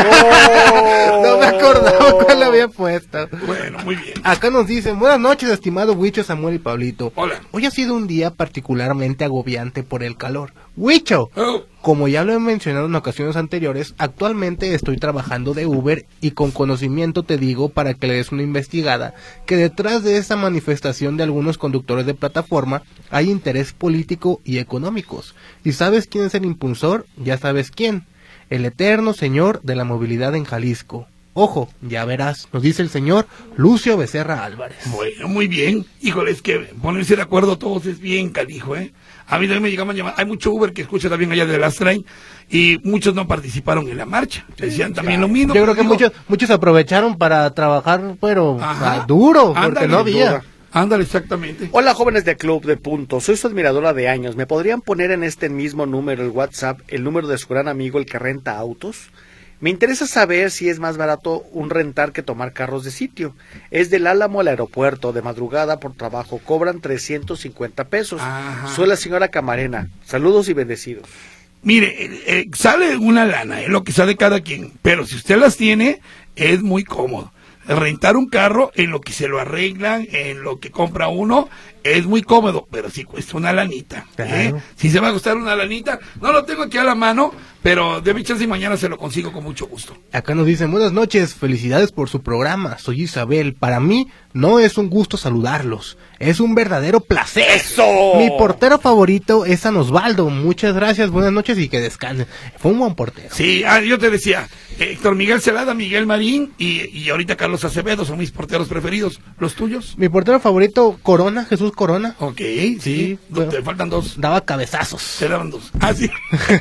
Speaker 2: Oh.
Speaker 3: No me acordaba cuál había puesto.
Speaker 4: Bueno, muy bien.
Speaker 3: Acá nos dicen, buenas noches, estimado Huicho, Samuel y Pablito.
Speaker 4: Hola.
Speaker 3: Hoy ha sido un día particularmente agobiante por el calor. Huicho,
Speaker 4: Oh,
Speaker 3: como ya lo he mencionado en ocasiones anteriores, actualmente estoy trabajando de Uber y con conocimiento te digo para que le des una investigada que detrás de esa manifestación de algunos conductores de plataforma hay interés político y económicos. ¿Y sabes quién es el impulsor? Ya sabes quién. El eterno señor de la movilidad en Jalisco. Ojo, ya verás, nos dice el señor Lucio Becerra Álvarez.
Speaker 4: bueno, muy bien. Híjole, es que ponerse de acuerdo todos es bien canijo, ¿eh? A mí también me llegaban llamadas. Hay mucho Uber que escucha también allá de las train y muchos no participaron en la marcha. Decían también lo mismo.
Speaker 3: Yo creo que
Speaker 4: Digo,
Speaker 3: muchos muchos aprovecharon para trabajar, pero
Speaker 4: Ajá.
Speaker 3: ah, duro, porque
Speaker 4: Ándale,
Speaker 3: no había.
Speaker 2: duda.
Speaker 4: Ándale, exactamente.
Speaker 2: Hola jóvenes de Club de Punto, soy su admiradora de años, ¿me podrían poner en este mismo número el WhatsApp el número de su gran amigo el que renta autos? Me interesa saber si es más barato un rentar que tomar carros de sitio. Es del Álamo al aeropuerto, de madrugada por trabajo, cobran trescientos cincuenta pesos.
Speaker 4: Ajá.
Speaker 2: Soy la señora Camarena. Saludos y bendecidos.
Speaker 4: Mire, eh, eh, sale una lana, es lo que sale cada quien, pero si usted las tiene, es muy cómodo. Rentar un carro en lo que se lo arreglan, en lo que compra uno, es muy cómodo, pero sí cuesta una lanita. ¿eh?
Speaker 3: Claro.
Speaker 4: Si se va a costar una lanita, no lo tengo aquí a la mano, pero de mi chance y mañana se lo consigo con mucho gusto.
Speaker 3: Acá nos dicen, buenas noches, felicidades por su programa, soy Isabel, para mí no es un gusto saludarlos, Es un verdadero placer.
Speaker 2: ¡Eso!
Speaker 3: Mi portero favorito es San Osvaldo. Muchas gracias, buenas noches y que descansen. Fue un buen portero.
Speaker 4: Sí, ah, yo te decía, Héctor Miguel Celada, Miguel Marín y, y ahorita Carlos Acevedo son mis porteros preferidos. ¿Los tuyos?
Speaker 3: Mi portero favorito, Corona, Jesús Corona.
Speaker 4: Ok, sí,
Speaker 3: Sí, bueno.
Speaker 4: te faltan dos.
Speaker 3: Daba cabezazos.
Speaker 4: Te daban dos. Ah, sí.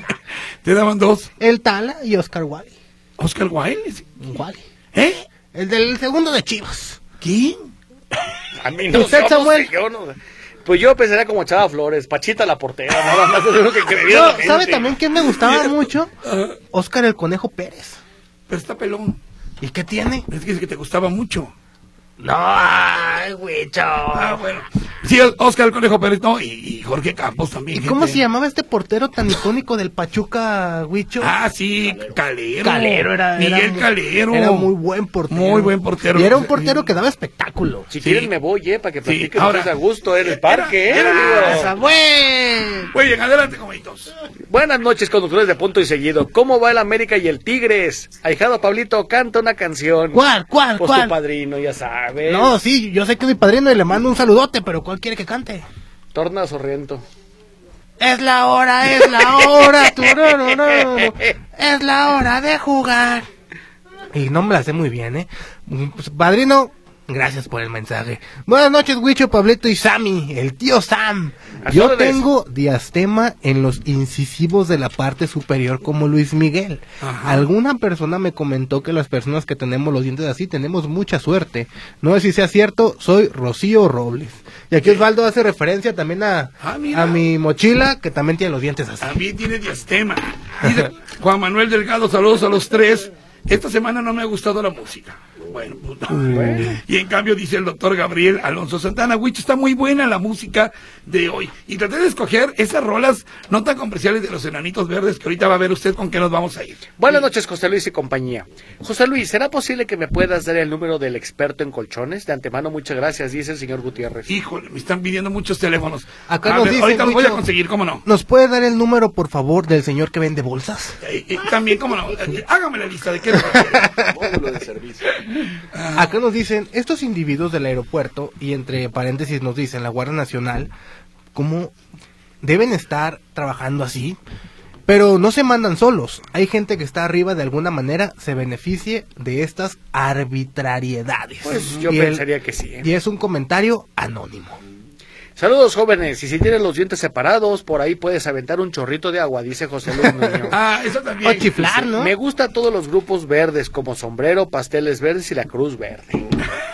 Speaker 4: Te daban dos.
Speaker 3: El Tala y Oscar Wally.
Speaker 4: Oscar Wilde.
Speaker 3: Wally.
Speaker 4: ¿Eh?
Speaker 3: El del segundo de Chivas.
Speaker 4: ¿Quién?
Speaker 2: A mí no,
Speaker 3: ¿Usted,
Speaker 2: yo no
Speaker 3: Samuel?
Speaker 2: sé, yo no- Pues yo pensaría como Chava Flores, Pachita la portera, nada más es lo que creía
Speaker 3: No,
Speaker 2: la gente.
Speaker 3: ¿sabe también quién me gustaba mucho? Oscar el Conejo Pérez.
Speaker 4: Pero está pelón.
Speaker 3: ¿Y qué tiene?
Speaker 4: Es que, es que te gustaba mucho.
Speaker 3: No, ay, güicho.
Speaker 4: Ah, bueno. Sí, Oscar el Conejo Pérez, no, y, y Jorge Campos también.
Speaker 3: ¿Y cómo
Speaker 4: gente.
Speaker 3: se llamaba este portero tan icónico del Pachuca, Huicho?
Speaker 4: Ah, sí, Calero.
Speaker 3: Calero era, era
Speaker 4: Miguel
Speaker 3: muy-
Speaker 4: Calero.
Speaker 3: Era muy buen portero.
Speaker 4: Muy buen portero.
Speaker 3: Y era un portero que daba espectáculo.
Speaker 2: Si
Speaker 4: Sí.
Speaker 2: quieren me voy, eh, para que
Speaker 4: Sí,
Speaker 2: platiquen
Speaker 4: ahora-
Speaker 2: ustedes a gusto en el parque,
Speaker 4: Era-
Speaker 2: eh,
Speaker 4: era-
Speaker 2: amigo.
Speaker 3: ¡Samuel!
Speaker 4: Muy bien, adelante, comitos.
Speaker 2: Buenas noches, conductores de Punto y Seguido. ¿Cómo va el América y el Tigres? Ahijado Pablito, canta una canción.
Speaker 3: ¿Cuál, cuál,
Speaker 2: Pues
Speaker 3: cuál?
Speaker 2: tu padrino, ya sabes.
Speaker 3: No, sí, yo sé que es mi padrino y le mando un saludote, pero ¿cuál quiere que cante?
Speaker 2: Torna Sorrento.
Speaker 3: Es la hora, es la hora, tururururu, es la hora de jugar. Y no me la sé muy bien, ¿eh? Pues, padrino, gracias por el mensaje. Buenas noches, Huicho, Pablito y Sammy, el tío Sam.
Speaker 2: A
Speaker 3: Yo
Speaker 2: sus órdenes.
Speaker 3: tengo diastema en los incisivos de la parte superior como Luis Miguel.
Speaker 4: Ajá.
Speaker 3: Alguna persona me comentó que las personas que tenemos los dientes así tenemos mucha suerte. No sé si sea cierto, soy Rocío Robles. Y aquí Osvaldo hace referencia también a,
Speaker 4: Ah, mira.
Speaker 3: a mi mochila, que también tiene los dientes así.
Speaker 4: También tiene diastema. Dice Juan Manuel Delgado, saludos a los tres. Esta semana no me ha gustado la música. Bueno, puta. Y en cambio dice el doctor Gabriel Alonso Santana, Wich, está muy buena la música de hoy. Y traté de escoger esas rolas no tan comerciales de los enanitos verdes, que ahorita va a ver usted con qué nos vamos a ir.
Speaker 2: Buenas noches, José Luis y compañía. José Luis, ¿será posible que me puedas dar el número del experto en colchones? De antemano, muchas gracias, dice el señor Gutiérrez.
Speaker 4: Híjole, me están pidiendo muchos teléfonos.
Speaker 3: Acá
Speaker 4: A
Speaker 3: nos
Speaker 4: ver,
Speaker 3: dicen,
Speaker 4: ahorita los voy a
Speaker 3: Wicho,
Speaker 4: conseguir, ¿cómo no?
Speaker 3: ¿Nos puede dar el número, por favor, del señor que vende bolsas?
Speaker 4: Eh, eh, también, ¿cómo no? Eh, Hágame la lista de qué.
Speaker 2: Módulo de servicio.
Speaker 3: Acá nos dicen, estos individuos del aeropuerto, y entre paréntesis nos dicen la Guardia Nacional, ¿cómo deben estar trabajando así? Pero no se mandan solos. Hay gente que está arriba de alguna manera, se beneficie de estas arbitrariedades.
Speaker 2: Pues yo
Speaker 3: Y el-
Speaker 2: pensaría que sí, ¿eh?
Speaker 3: Y es un comentario anónimo.
Speaker 2: Saludos, jóvenes. Y si tienes los dientes separados, por ahí puedes aventar un chorrito de agua, dice José Luis Nuño.
Speaker 4: Ah, eso también.
Speaker 3: O chiflar, ¿no?
Speaker 2: Me gusta todos los grupos verdes, como Sombrero, Pasteles Verdes y la Cruz Verde.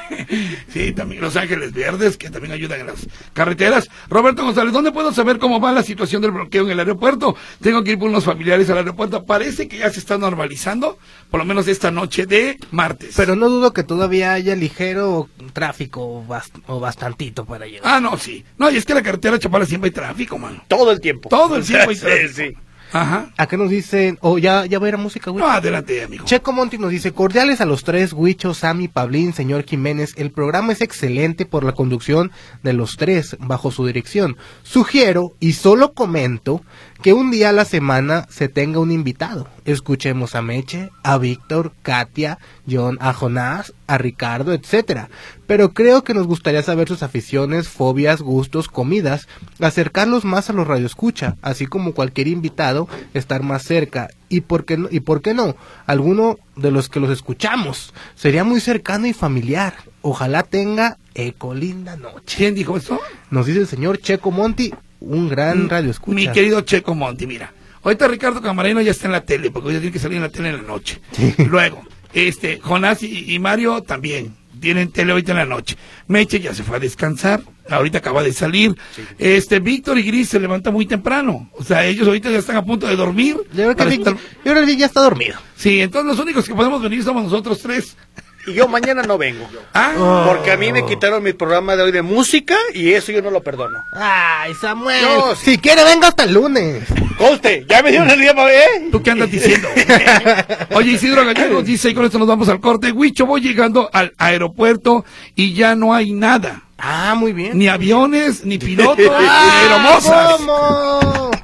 Speaker 4: Sí, también Los Ángeles Verdes, que también ayudan en las carreteras. Roberto González, ¿dónde puedo saber cómo va la situación del bloqueo en el aeropuerto? Tengo que ir por unos familiares al aeropuerto. Parece que ya se está normalizando, por lo menos esta noche de martes.
Speaker 3: Pero no dudo que todavía haya ligero tráfico o, bast- o bastantito para llegar.
Speaker 4: Ah, no, sí. No, y es que la carretera Chapala siempre hay tráfico, mano.
Speaker 2: Todo el tiempo.
Speaker 4: Todo el tiempo hay
Speaker 2: Sí,
Speaker 4: tráfico.
Speaker 2: sí.
Speaker 4: Ajá.
Speaker 3: Acá nos dicen, oh, ya, ya va a ir a música, güey.
Speaker 4: No, adelante, amigo.
Speaker 3: Checo Monti nos dice, cordiales a los tres, Huicho, Sammy, Pablín, señor Jiménez, el programa es excelente por la conducción de los tres bajo su dirección. Sugiero, y solo comento, que un día a la semana se tenga un invitado. Escuchemos a Meche, a Víctor, Katia, John, a Jonás, a Ricardo, etcétera. Pero creo que nos gustaría saber sus aficiones, fobias, gustos, comidas, acercarlos más a los radioescucha, así como cualquier invitado, estar más cerca. Y por qué no, y por qué no, alguno de los que los escuchamos. Sería muy cercano y familiar. Ojalá tenga eco linda noche.
Speaker 4: ¿Quién dijo esto?
Speaker 3: Nos dice el señor Checo Monti, un gran radioescucha.
Speaker 4: Mi querido Checo Monti, mira. Ahorita Ricardo Camareno ya está en la tele, porque hoy ya tiene que salir en la tele en la noche. Luego, este, Jonás y, y Mario también tienen tele ahorita en la noche. Meche ya se fue a descansar, ahorita acaba de salir. Este, Víctor y Gris se levanta muy temprano. O sea, ellos ahorita ya están a punto de dormir.
Speaker 3: Yo creo que
Speaker 4: Para
Speaker 3: Vic,
Speaker 4: estar-
Speaker 3: yo creo que Vic ya está dormido.
Speaker 4: Sí, entonces los únicos que podemos venir somos nosotros tres.
Speaker 2: Y yo mañana no vengo.
Speaker 4: Ah,
Speaker 2: Porque a mí me quitaron mi programa de hoy de música y eso yo no lo perdono.
Speaker 3: Ay, Samuel.
Speaker 2: No, sí.
Speaker 3: Si quiere, venga hasta el lunes.
Speaker 2: Conste, ya me dieron el día para ver.
Speaker 4: ¿tú qué andas diciendo? Oye, Isidro Gallegos dice, y con esto nos vamos al corte. Huicho, voy llegando al aeropuerto y ya no hay nada.
Speaker 3: Ah, muy bien.
Speaker 4: Ni aviones, ni pilotos, ni
Speaker 3: Ah,
Speaker 4: aeromosas.
Speaker 3: ¿cómo?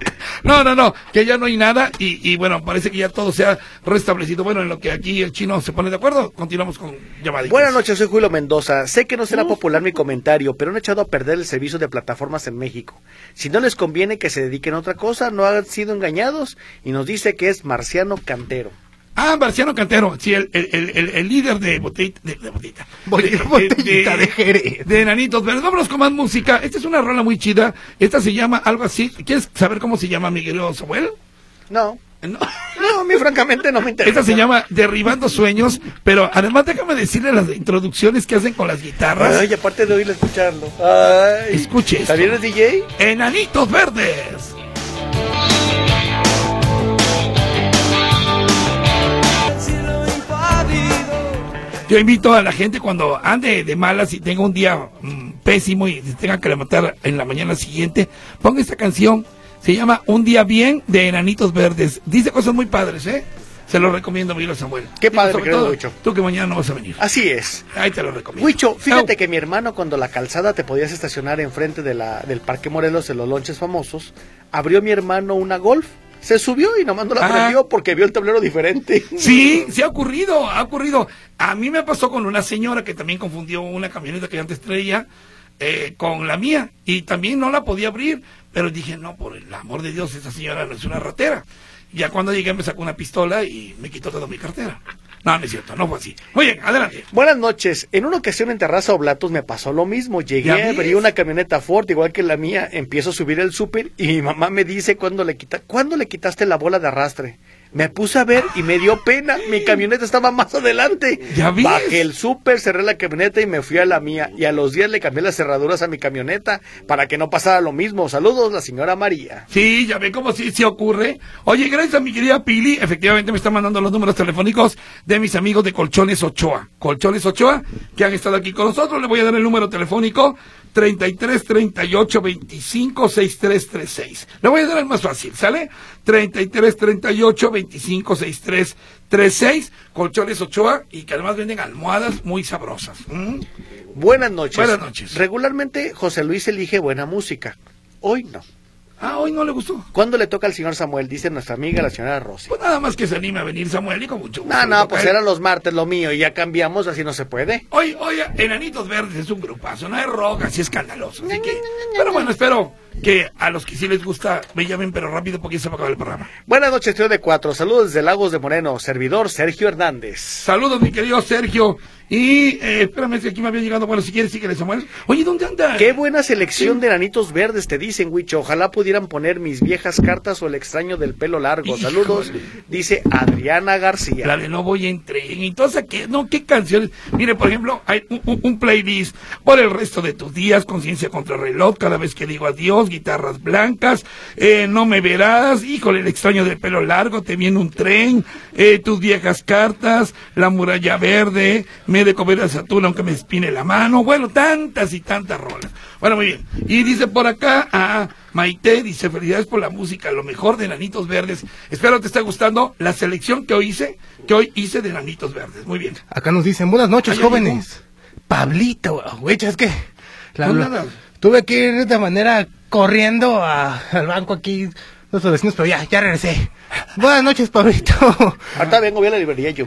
Speaker 4: No, no, no, que ya no hay nada y, y bueno, parece que ya todo se ha restablecido. Bueno, en lo que aquí el chino se pone de acuerdo, continuamos con llamadas.
Speaker 2: Buenas noches, soy Julio Mendoza. Sé que no será popular mi comentario, pero han echado a perder el servicio de plataformas en México. Si no les conviene que se dediquen a otra cosa, no han sido engañados, y nos dice que es Marciano Cantero.
Speaker 4: Ah, Marciano Cantero, sí, el, el, el, el líder de botellita, de, de botellita,
Speaker 3: Botellita, botellita de Jerez.
Speaker 4: De Enanitos Verdes. Vámonos con más música. Esta es una rola muy chida. Esta se llama algo así. ¿Quieres saber cómo se llama, mi querido Samuel?
Speaker 2: No.
Speaker 4: No.
Speaker 2: No, a mí francamente no me interesa.
Speaker 4: Esta se llama Derribando Sueños, pero además déjame decirle las introducciones que hacen con las guitarras.
Speaker 2: Ay, aparte de oírle escucharlo. Ay.
Speaker 4: Escuche esto.
Speaker 2: ¿También es D J?
Speaker 4: Enanitos Verdes. Yo invito a la gente cuando ande de malas y tenga un día mmm, pésimo y se tenga que levantar en la mañana siguiente, ponga esta canción. Se llama Un Día Bien de Enanitos Verdes. Dice cosas muy padres, ¿eh? Se lo recomiendo, mi querido Samuel.
Speaker 2: Qué padre,
Speaker 4: sobre
Speaker 2: querido
Speaker 4: todo,
Speaker 2: Huicho.
Speaker 4: tú que mañana no vas a venir.
Speaker 2: Así es.
Speaker 4: Ahí te lo recomiendo.
Speaker 2: Huicho, fíjate
Speaker 4: Au.
Speaker 2: que mi hermano, cuando la calzada te podías estacionar enfrente de la, del Parque Morelos en los lonches famosos, abrió mi hermano una Golf. Se subió y nomás no la
Speaker 4: Ah.
Speaker 2: prendió porque vio el tablero diferente.
Speaker 4: Sí, sí ha ocurrido, ha ocurrido. A mí me pasó con una señora que también confundió una camioneta que antes traía eh, con la mía y también no la podía abrir, pero dije, no, por el amor de Dios, esa señora no es una ratera. Ya cuando llegué me sacó una pistola y me quitó toda mi cartera. No, no es cierto, no fue así. Muy bien, adelante.
Speaker 2: Buenas noches. En una ocasión en Terraza Oblatos me pasó lo mismo. Llegué,
Speaker 4: ¿Ya ves?
Speaker 2: abrí una camioneta Ford igual que la mía, empiezo a subir el súper y mi mamá me dice cuándo le quita, ¿cuándo le quitaste la bola de arrastre? Me puse a ver y me dio pena. Mi camioneta estaba más adelante.
Speaker 4: ¿Ya ves?
Speaker 2: Bajé el súper, cerré la camioneta y me fui a la mía. Y a los días le cambié las cerraduras a mi camioneta para que no pasara lo mismo. Saludos, la señora María.
Speaker 4: Sí, ya ve cómo sí, sí ocurre. Oye, gracias a mi querida Pili, efectivamente me está mandando los números telefónicos de mis amigos de Colchones Ochoa. Colchones Ochoa, que han estado aquí con nosotros. Le voy a dar el número telefónico treinta y tres, treinta y ocho, veinticinco, sesenta y tres treinta y seis. Le voy a dar el más fácil, ¿sale? treinta y tres, treinta y ocho, veinticinco, sesenta y tres treinta y seis. Colchones Ochoa, y que además venden almohadas muy sabrosas. ¿Mm?
Speaker 2: Buenas noches.
Speaker 4: Buenas noches.
Speaker 2: Regularmente José Luis elige buena música. Hoy no.
Speaker 4: Ah, hoy no le gustó.
Speaker 2: ¿Cuándo le toca al señor Samuel? Dice nuestra amiga la señora Rosy.
Speaker 4: Pues nada más que se anime a venir Samuel y con mucho gusto.
Speaker 2: No,
Speaker 4: le
Speaker 2: no,
Speaker 4: toca
Speaker 2: pues
Speaker 4: a él.
Speaker 2: eran los martes lo mío y ya cambiamos, así no se puede.
Speaker 4: Hoy, hoy, Enanitos Verdes es un grupazo, no es rock, así escandaloso. Así que, pero bueno, espero que a los que sí les gusta me llamen, pero rápido porque ya se va a acabar el programa.
Speaker 2: Buenas noches, tío de cuatro. Saludos desde Lagos de Moreno. Servidor Sergio Hernández.
Speaker 4: Saludos, mi querido Sergio. Y eh, espérame, es que aquí me había llegado. Bueno, si quieres, síguele, Samuel. Oye, ¿dónde anda?
Speaker 2: Qué buena selección de Enanitos Verdes, te dicen, Huicho. Ojalá pudieran poner mis viejas cartas o el extraño del pelo largo. Saludos,
Speaker 4: Híjole.
Speaker 2: dice Adriana García.
Speaker 4: La de No Voy a Entrar. Entonces, ¿qué? No, ¿qué canciones? Mire, por ejemplo, hay un, un- un playlist por el resto de tus días, Conciencia contra el reloj, Cada vez que digo adiós, Guitarras blancas, eh, No me verás, híjole, el extraño del pelo largo, Te viene un tren, eh, Tus viejas cartas, La muralla verde, Me he de comer a Saturno aunque me espine la mano, bueno, tantas y tantas rolas. Bueno, muy bien. Y dice por acá, a Maite, dice, felicidades por la música, lo mejor de Enanitos Verdes. Espero te esté gustando la selección que hoy hice, que hoy hice de Enanitos Verdes. Muy bien.
Speaker 3: Acá nos dicen, buenas noches,
Speaker 4: Ah, ya
Speaker 3: jóvenes. Pablito, güey, es que la-
Speaker 4: No,
Speaker 3: la-
Speaker 4: nada.
Speaker 3: tuve que ir de manera corriendo a- al banco aquí, nuestros vecinos, pero ya, ya regresé. Buenas noches, Pablito.
Speaker 2: Ahorita vengo, voy a la librería yo.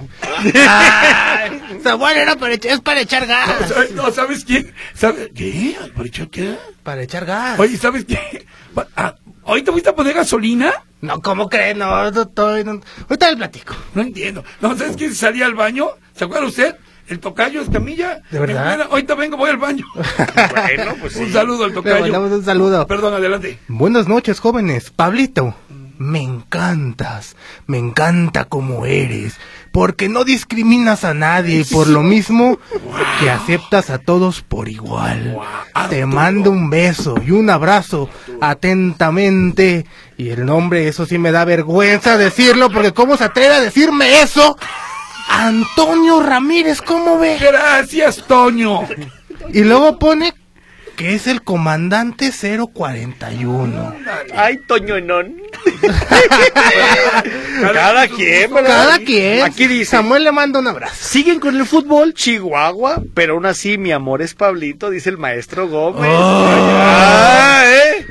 Speaker 3: Ay, Samuel, era para echar, es para echar gas.
Speaker 4: ¿Sabes- No, ¿sabes quién? ¿Sabe- ¿Qué? ¿Por hecho qué?
Speaker 3: Para echar gas.
Speaker 4: Oye, ¿sabes qué? Ah, ¿hoy te fuiste a poner gasolina?
Speaker 3: No, ¿cómo creen? No, no, estoy- no. Ahorita le platico.
Speaker 4: No entiendo. ¿No sabes quién salía al baño? ¿Se acuerda usted? El tocayo Escamilla.
Speaker 3: ¿De verdad?
Speaker 4: Me fuera, ahorita vengo, voy al baño.
Speaker 2: Bueno, pues sí.
Speaker 4: Un saludo al
Speaker 3: Le
Speaker 4: tocayo.
Speaker 3: mandamos un saludo.
Speaker 4: Perdón, adelante.
Speaker 3: Buenas noches, jóvenes. Pablito, me encantas. Me encanta como eres. Porque no discriminas a nadie y por lo mismo que aceptas a todos por igual. Te mando un beso y un abrazo atentamente. Y el nombre, eso sí me da vergüenza decirlo, porque ¿cómo se atreve a decirme eso? Antonio Ramírez, ¿cómo ve?
Speaker 4: Gracias, Toño.
Speaker 3: Y luego pone que es el comandante cero cuarenta y uno.
Speaker 2: Ay, Toño Enón. Cada quien, ¿verdad?
Speaker 3: Cada quien.
Speaker 2: Aquí dice,
Speaker 3: Samuel le manda un abrazo.
Speaker 2: siguen con el fútbol, Chihuahua, pero aún así mi amor es Pablito, dice el maestro Gómez.
Speaker 3: Oh.
Speaker 2: Ah, ¿eh?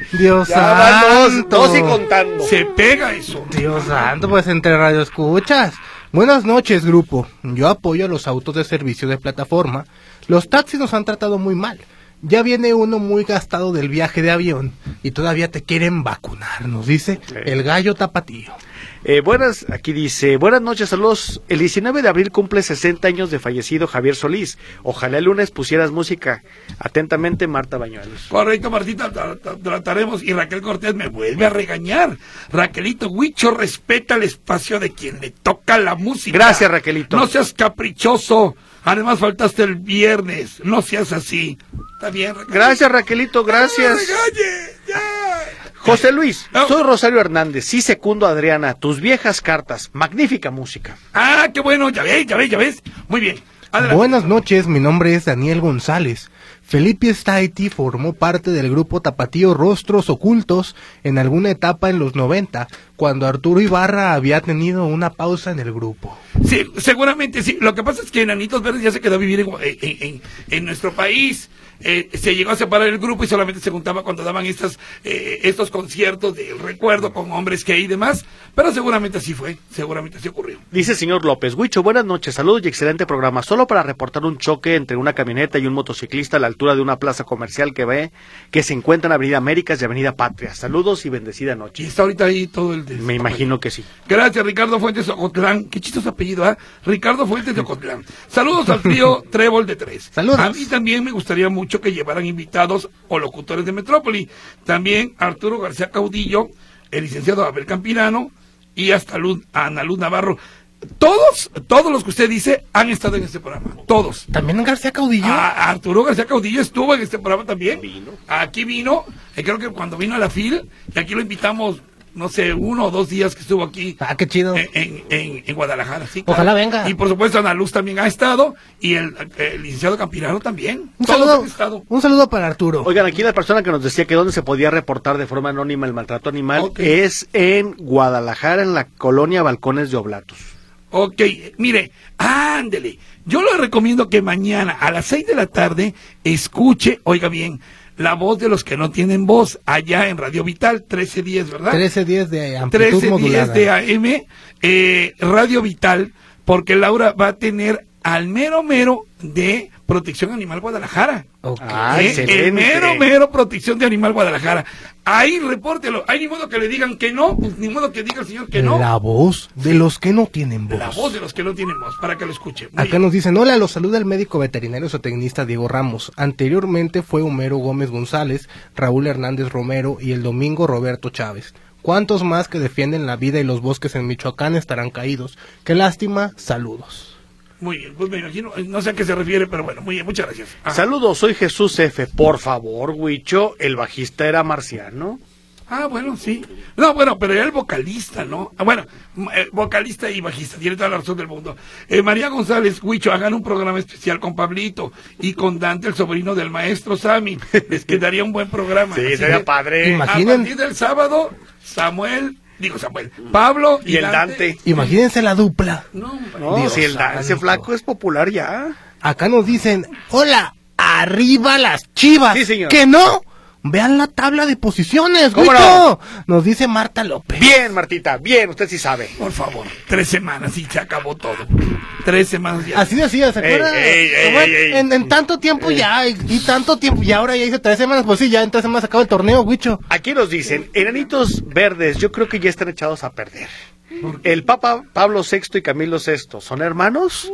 Speaker 3: Dios
Speaker 2: Ya van dos,
Speaker 3: santo.
Speaker 2: dos y contando.
Speaker 4: Se pega eso.
Speaker 3: Dios santo, pues entre radio escuchas. Buenas noches, grupo. Yo apoyo a los autos de servicio de plataforma. Los taxis nos han tratado muy mal. Ya viene uno muy gastado del viaje de avión y todavía te quieren vacunar, nos dice
Speaker 2: Sí.
Speaker 3: el gallo tapatío.
Speaker 2: Eh, buenas, aquí dice, buenas noches, saludos. El diecinueve de abril cumple sesenta años de fallecido Javier Solís. Ojalá el lunes pusieras música. Atentamente, Marta Bañuelos.
Speaker 4: Correcto, Martita, tra- tra- trataremos. Y Raquel Cortés me vuelve a regañar. Raquelito Huicho respeta el espacio de quien le toca la música.
Speaker 2: Gracias, Raquelito.
Speaker 4: No seas caprichoso. Además faltaste el viernes. No seas así. Está bien, Raquel.
Speaker 2: Gracias, Raquelito, gracias.
Speaker 4: ¡No me regañes! ¡Ya!
Speaker 2: José Luis,
Speaker 4: Oh.
Speaker 2: soy Rosario Hernández. Sí, secundo a Adriana. Tus viejas cartas. Magnífica música.
Speaker 4: Ah, qué bueno. Ya ves, ya ves, ya ves. Muy bien. Adelante.
Speaker 3: Buenas noches, mi nombre es Daniel González. Felipe Staiti formó parte del grupo tapatío Rostros Ocultos en alguna etapa en los noventa, cuando Arturo Ibarra había tenido una pausa en el grupo.
Speaker 4: Sí, seguramente sí. Lo que pasa es que Enanitos Verdes ya se quedó a vivir en, en, en, en nuestro país. Eh, se llegó a separar el grupo y solamente se juntaba cuando daban estas, eh, estos conciertos del recuerdo con hombres que y demás. Pero seguramente así fue, seguramente así ocurrió.
Speaker 2: Dice el señor López, Huicho, buenas noches, saludos y excelente programa. Solo para reportar un choque entre una camioneta y un motociclista a la altura de una plaza comercial que ve que se encuentra en Avenida Américas y Avenida Patria. Saludos y bendecida
Speaker 4: Y
Speaker 2: noche.
Speaker 4: está ahorita ahí todo el... des-
Speaker 2: Me imagino que sí.
Speaker 4: Gracias, Ricardo Fuentes de Ocotlán. Qué chistoso apellido, ¿ah? Ricardo Fuentes de Ocotlán. Saludos al trío Trébol de Tres.
Speaker 3: Saludos.
Speaker 4: A mí también me gustaría mucho que llevaran invitados o locutores de Metrópoli. También Arturo García Caudillo, el licenciado Abel Campirano y hasta Luz, Ana Luz Navarro. Todos, todos los que usted dice han estado en este programa. Todos.
Speaker 3: También García Caudillo.
Speaker 4: Ah, Arturo García Caudillo estuvo en este programa también. Aquí vino, eh, creo que cuando vino a la FIL, y aquí lo invitamos, no sé, uno o dos días que estuvo aquí.
Speaker 3: Ah, qué chido.
Speaker 4: En, en, en- en Guadalajara, sí.
Speaker 3: Ojalá venga.
Speaker 4: Y por supuesto Ana Luz también ha estado, y el, el licenciado Campirano también.
Speaker 3: Un
Speaker 4: Todos
Speaker 3: saludo,
Speaker 4: han estado.
Speaker 3: un saludo para Arturo.
Speaker 2: Oigan, aquí la persona que nos decía que dónde se podía reportar de forma anónima el maltrato animal
Speaker 4: Ok.
Speaker 2: es en Guadalajara, en la colonia Balcones de Oblatos.
Speaker 4: Ok, mire, ándele. Yo le recomiendo que mañana a las seis de la tarde escuche, oiga bien, la voz de los que no tienen voz allá en Radio Vital, trece diez, ¿verdad?
Speaker 3: trece diez de amplitud
Speaker 4: trece diez
Speaker 3: modulada.
Speaker 4: de A M, eh, Radio Vital, porque Laura va a tener al mero mero de Protección Animal Guadalajara.
Speaker 3: Ok.
Speaker 2: Ah,
Speaker 4: Eh,
Speaker 2: excelente.
Speaker 4: el mero mero Protección de Animal Guadalajara. Ahí repórtelo. Hay ni modo que le digan que no, pues ni modo que diga el señor que no.
Speaker 3: La voz de los que no tienen voz.
Speaker 4: La voz de los que no tienen voz, para que lo escuche. Muy
Speaker 3: Acá
Speaker 4: bien.
Speaker 3: nos dicen, hola, los saluda el médico veterinario zootecnista Diego Ramos. Anteriormente fue Homero Gómez González, Raúl Hernández Romero y el domingo Roberto Chávez. ¿Cuántos más que defienden la vida y los bosques en Michoacán estarán caídos? Qué lástima, saludos.
Speaker 4: Muy bien, pues me imagino, no sé a qué se refiere, pero bueno, muy bien, muchas gracias. Ah.
Speaker 2: Saludos, soy Jesús F. Por favor, Huicho, el bajista era marciano.
Speaker 4: Ah, bueno, sí. No, bueno, pero era el vocalista, ¿no? Ah, bueno, m- eh, vocalista y bajista, tiene toda la razón del mundo. Eh, María González, Huicho, hagan un programa especial con Pablito y con Dante, el sobrino del maestro Sammy. Les quedaría un buen programa.
Speaker 2: Sí,
Speaker 4: Así
Speaker 2: sería
Speaker 4: que,
Speaker 2: padre.
Speaker 3: Imag-
Speaker 4: A
Speaker 3: Imaginen-
Speaker 4: partir del sábado, Samuel, digo Samuel, Pablo y,
Speaker 2: Y el Dante.
Speaker 3: Imagínense la dupla.
Speaker 4: No, hombre.
Speaker 2: No,
Speaker 3: Dios
Speaker 2: si el da- ese
Speaker 3: santo.
Speaker 2: flaco es popular ya.
Speaker 3: Acá nos dicen, hola, arriba las chivas.
Speaker 2: Sí, señor.
Speaker 3: ¿Que no? Vean la tabla de posiciones,
Speaker 2: ¿Cómo
Speaker 3: Huicho.
Speaker 2: no?
Speaker 3: Nos dice Marta López.
Speaker 2: Bien, Martita, bien, usted sí sabe.
Speaker 4: Por favor, tres semanas y se acabó todo. Tres semanas ya.
Speaker 3: Así decía, ¿se
Speaker 2: Ey,
Speaker 3: acuerdan?
Speaker 2: ey, ey,
Speaker 3: Bueno,
Speaker 2: ey, ey.
Speaker 3: En, en tanto tiempo ya, y, y tanto tiempo, y ahora ya hice tres semanas, pues sí, ya en tres semanas acaba el torneo, Huicho.
Speaker 2: Aquí nos dicen, enanitos verdes, yo creo que ya están echados a perder. El Papa Pablo sexto y Camilo sexto, ¿son hermanos?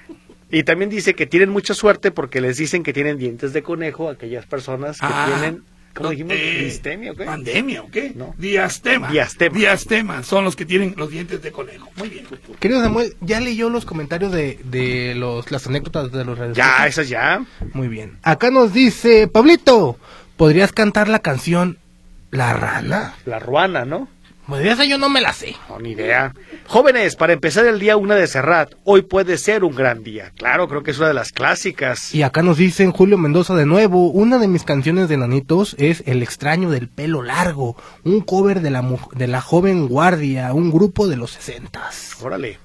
Speaker 2: Y también dice que tienen mucha suerte porque les dicen que tienen dientes de conejo a aquellas personas que
Speaker 4: Ah,
Speaker 2: tienen, ¿cómo
Speaker 4: no,
Speaker 2: dijimos?
Speaker 4: eh,
Speaker 2: ¿Distemia o qué?
Speaker 4: ¿Pandemia o qué?
Speaker 2: No.
Speaker 4: Diastema.
Speaker 2: Diastema.
Speaker 4: Diastema. Son los que tienen los dientes de conejo. Muy bien.
Speaker 3: Querido Samuel, ¿ya leyó los comentarios de, de los, las anécdotas de los
Speaker 2: Ya,
Speaker 3: radioescuchas?
Speaker 2: esas ya.
Speaker 3: Muy bien. Acá nos dice, Pablito, ¿podrías cantar la canción La Rana?
Speaker 2: La ruana, ¿no?
Speaker 3: Pues esa yo no me la sé.
Speaker 2: No, ni idea. Jóvenes, para empezar el día una de Serrat, hoy puede ser un gran día. Claro, creo que es una de las clásicas.
Speaker 3: Y acá nos dicen Julio Mendoza de nuevo, una de mis canciones de Nanitos es El extraño del pelo largo, un cover de la, mu- de la joven guardia, un grupo de los sesentas.
Speaker 2: Órale.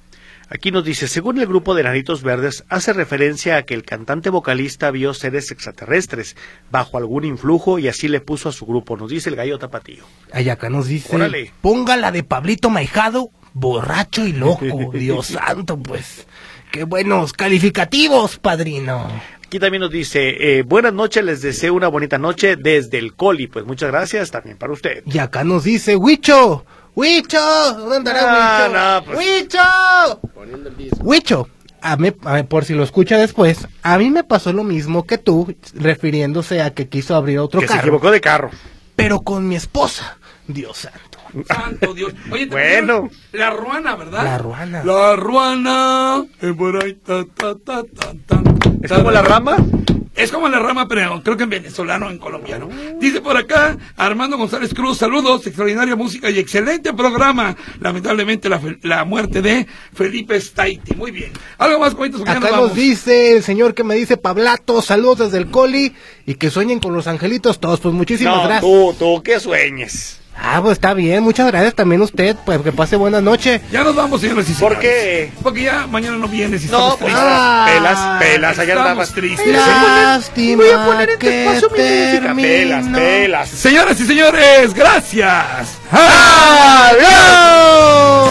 Speaker 2: Aquí nos dice, según el grupo de Enanitos Verdes, hace referencia a que el cantante vocalista vio seres extraterrestres bajo algún influjo y así le puso a su grupo, nos dice el Gallo Tapatío.
Speaker 3: Ay, acá nos dice,
Speaker 2: Órale.
Speaker 3: póngala de Pablito Maijado, borracho y loco, Dios santo, pues. Qué buenos calificativos, padrino.
Speaker 2: Aquí también nos dice, eh, buenas noches, les deseo una bonita noche desde el Coli. Pues muchas gracias también para usted.
Speaker 3: Y acá nos dice, Huicho, Huicho, ¿dónde andará
Speaker 2: Ah,
Speaker 3: Huicho?
Speaker 2: no, pues.
Speaker 3: ¡Huicho! Huicho, a mí, a mí, por si lo escucha después, a mí me pasó lo mismo que tú, refiriéndose a que quiso abrir otro
Speaker 2: Que se
Speaker 3: carro,
Speaker 2: equivocó de carro.
Speaker 3: pero con mi esposa, Dios santo.
Speaker 4: Santo Dios. Oye, ¿te
Speaker 2: Bueno.
Speaker 4: pusieron La Ruana, ¿verdad?
Speaker 3: La Ruana.
Speaker 4: La Ruana. eh, por ahí, ta, ta, ta, ta, ta.
Speaker 2: ¿Es como la rama?
Speaker 4: Es como la rama, pero creo que en venezolano, en colombiano. Dice por acá, Armando González Cruz, saludos, extraordinaria música y excelente programa. Lamentablemente la, fe- la muerte de Felipe Staiti. Muy bien. ¿Algo más, coitos?
Speaker 3: Acá nos dice el señor que me dice, Pablato, saludos desde el Coli y que sueñen con los angelitos todos. Pues muchísimas
Speaker 2: No,
Speaker 3: gracias.
Speaker 2: tú, tú, que sueñes.
Speaker 3: Ah, pues está bien, muchas gracias también usted, pues que pase buenas noches.
Speaker 4: Ya nos vamos, señores y
Speaker 2: ¿Por
Speaker 4: señores.
Speaker 2: qué?
Speaker 4: Porque ya mañana no vienes y
Speaker 2: No,
Speaker 4: estamos
Speaker 2: pues
Speaker 4: tristes.
Speaker 3: Ah,
Speaker 2: pelas, pelas, allá
Speaker 4: estamos
Speaker 2: andabas.
Speaker 4: tristes.
Speaker 3: Lástima
Speaker 2: Voy a poner en tu
Speaker 3: que
Speaker 2: espacio mi música.
Speaker 3: terminó.
Speaker 2: Pelas, pelas.
Speaker 4: Señoras y señores, gracias.
Speaker 2: ¡Adiós!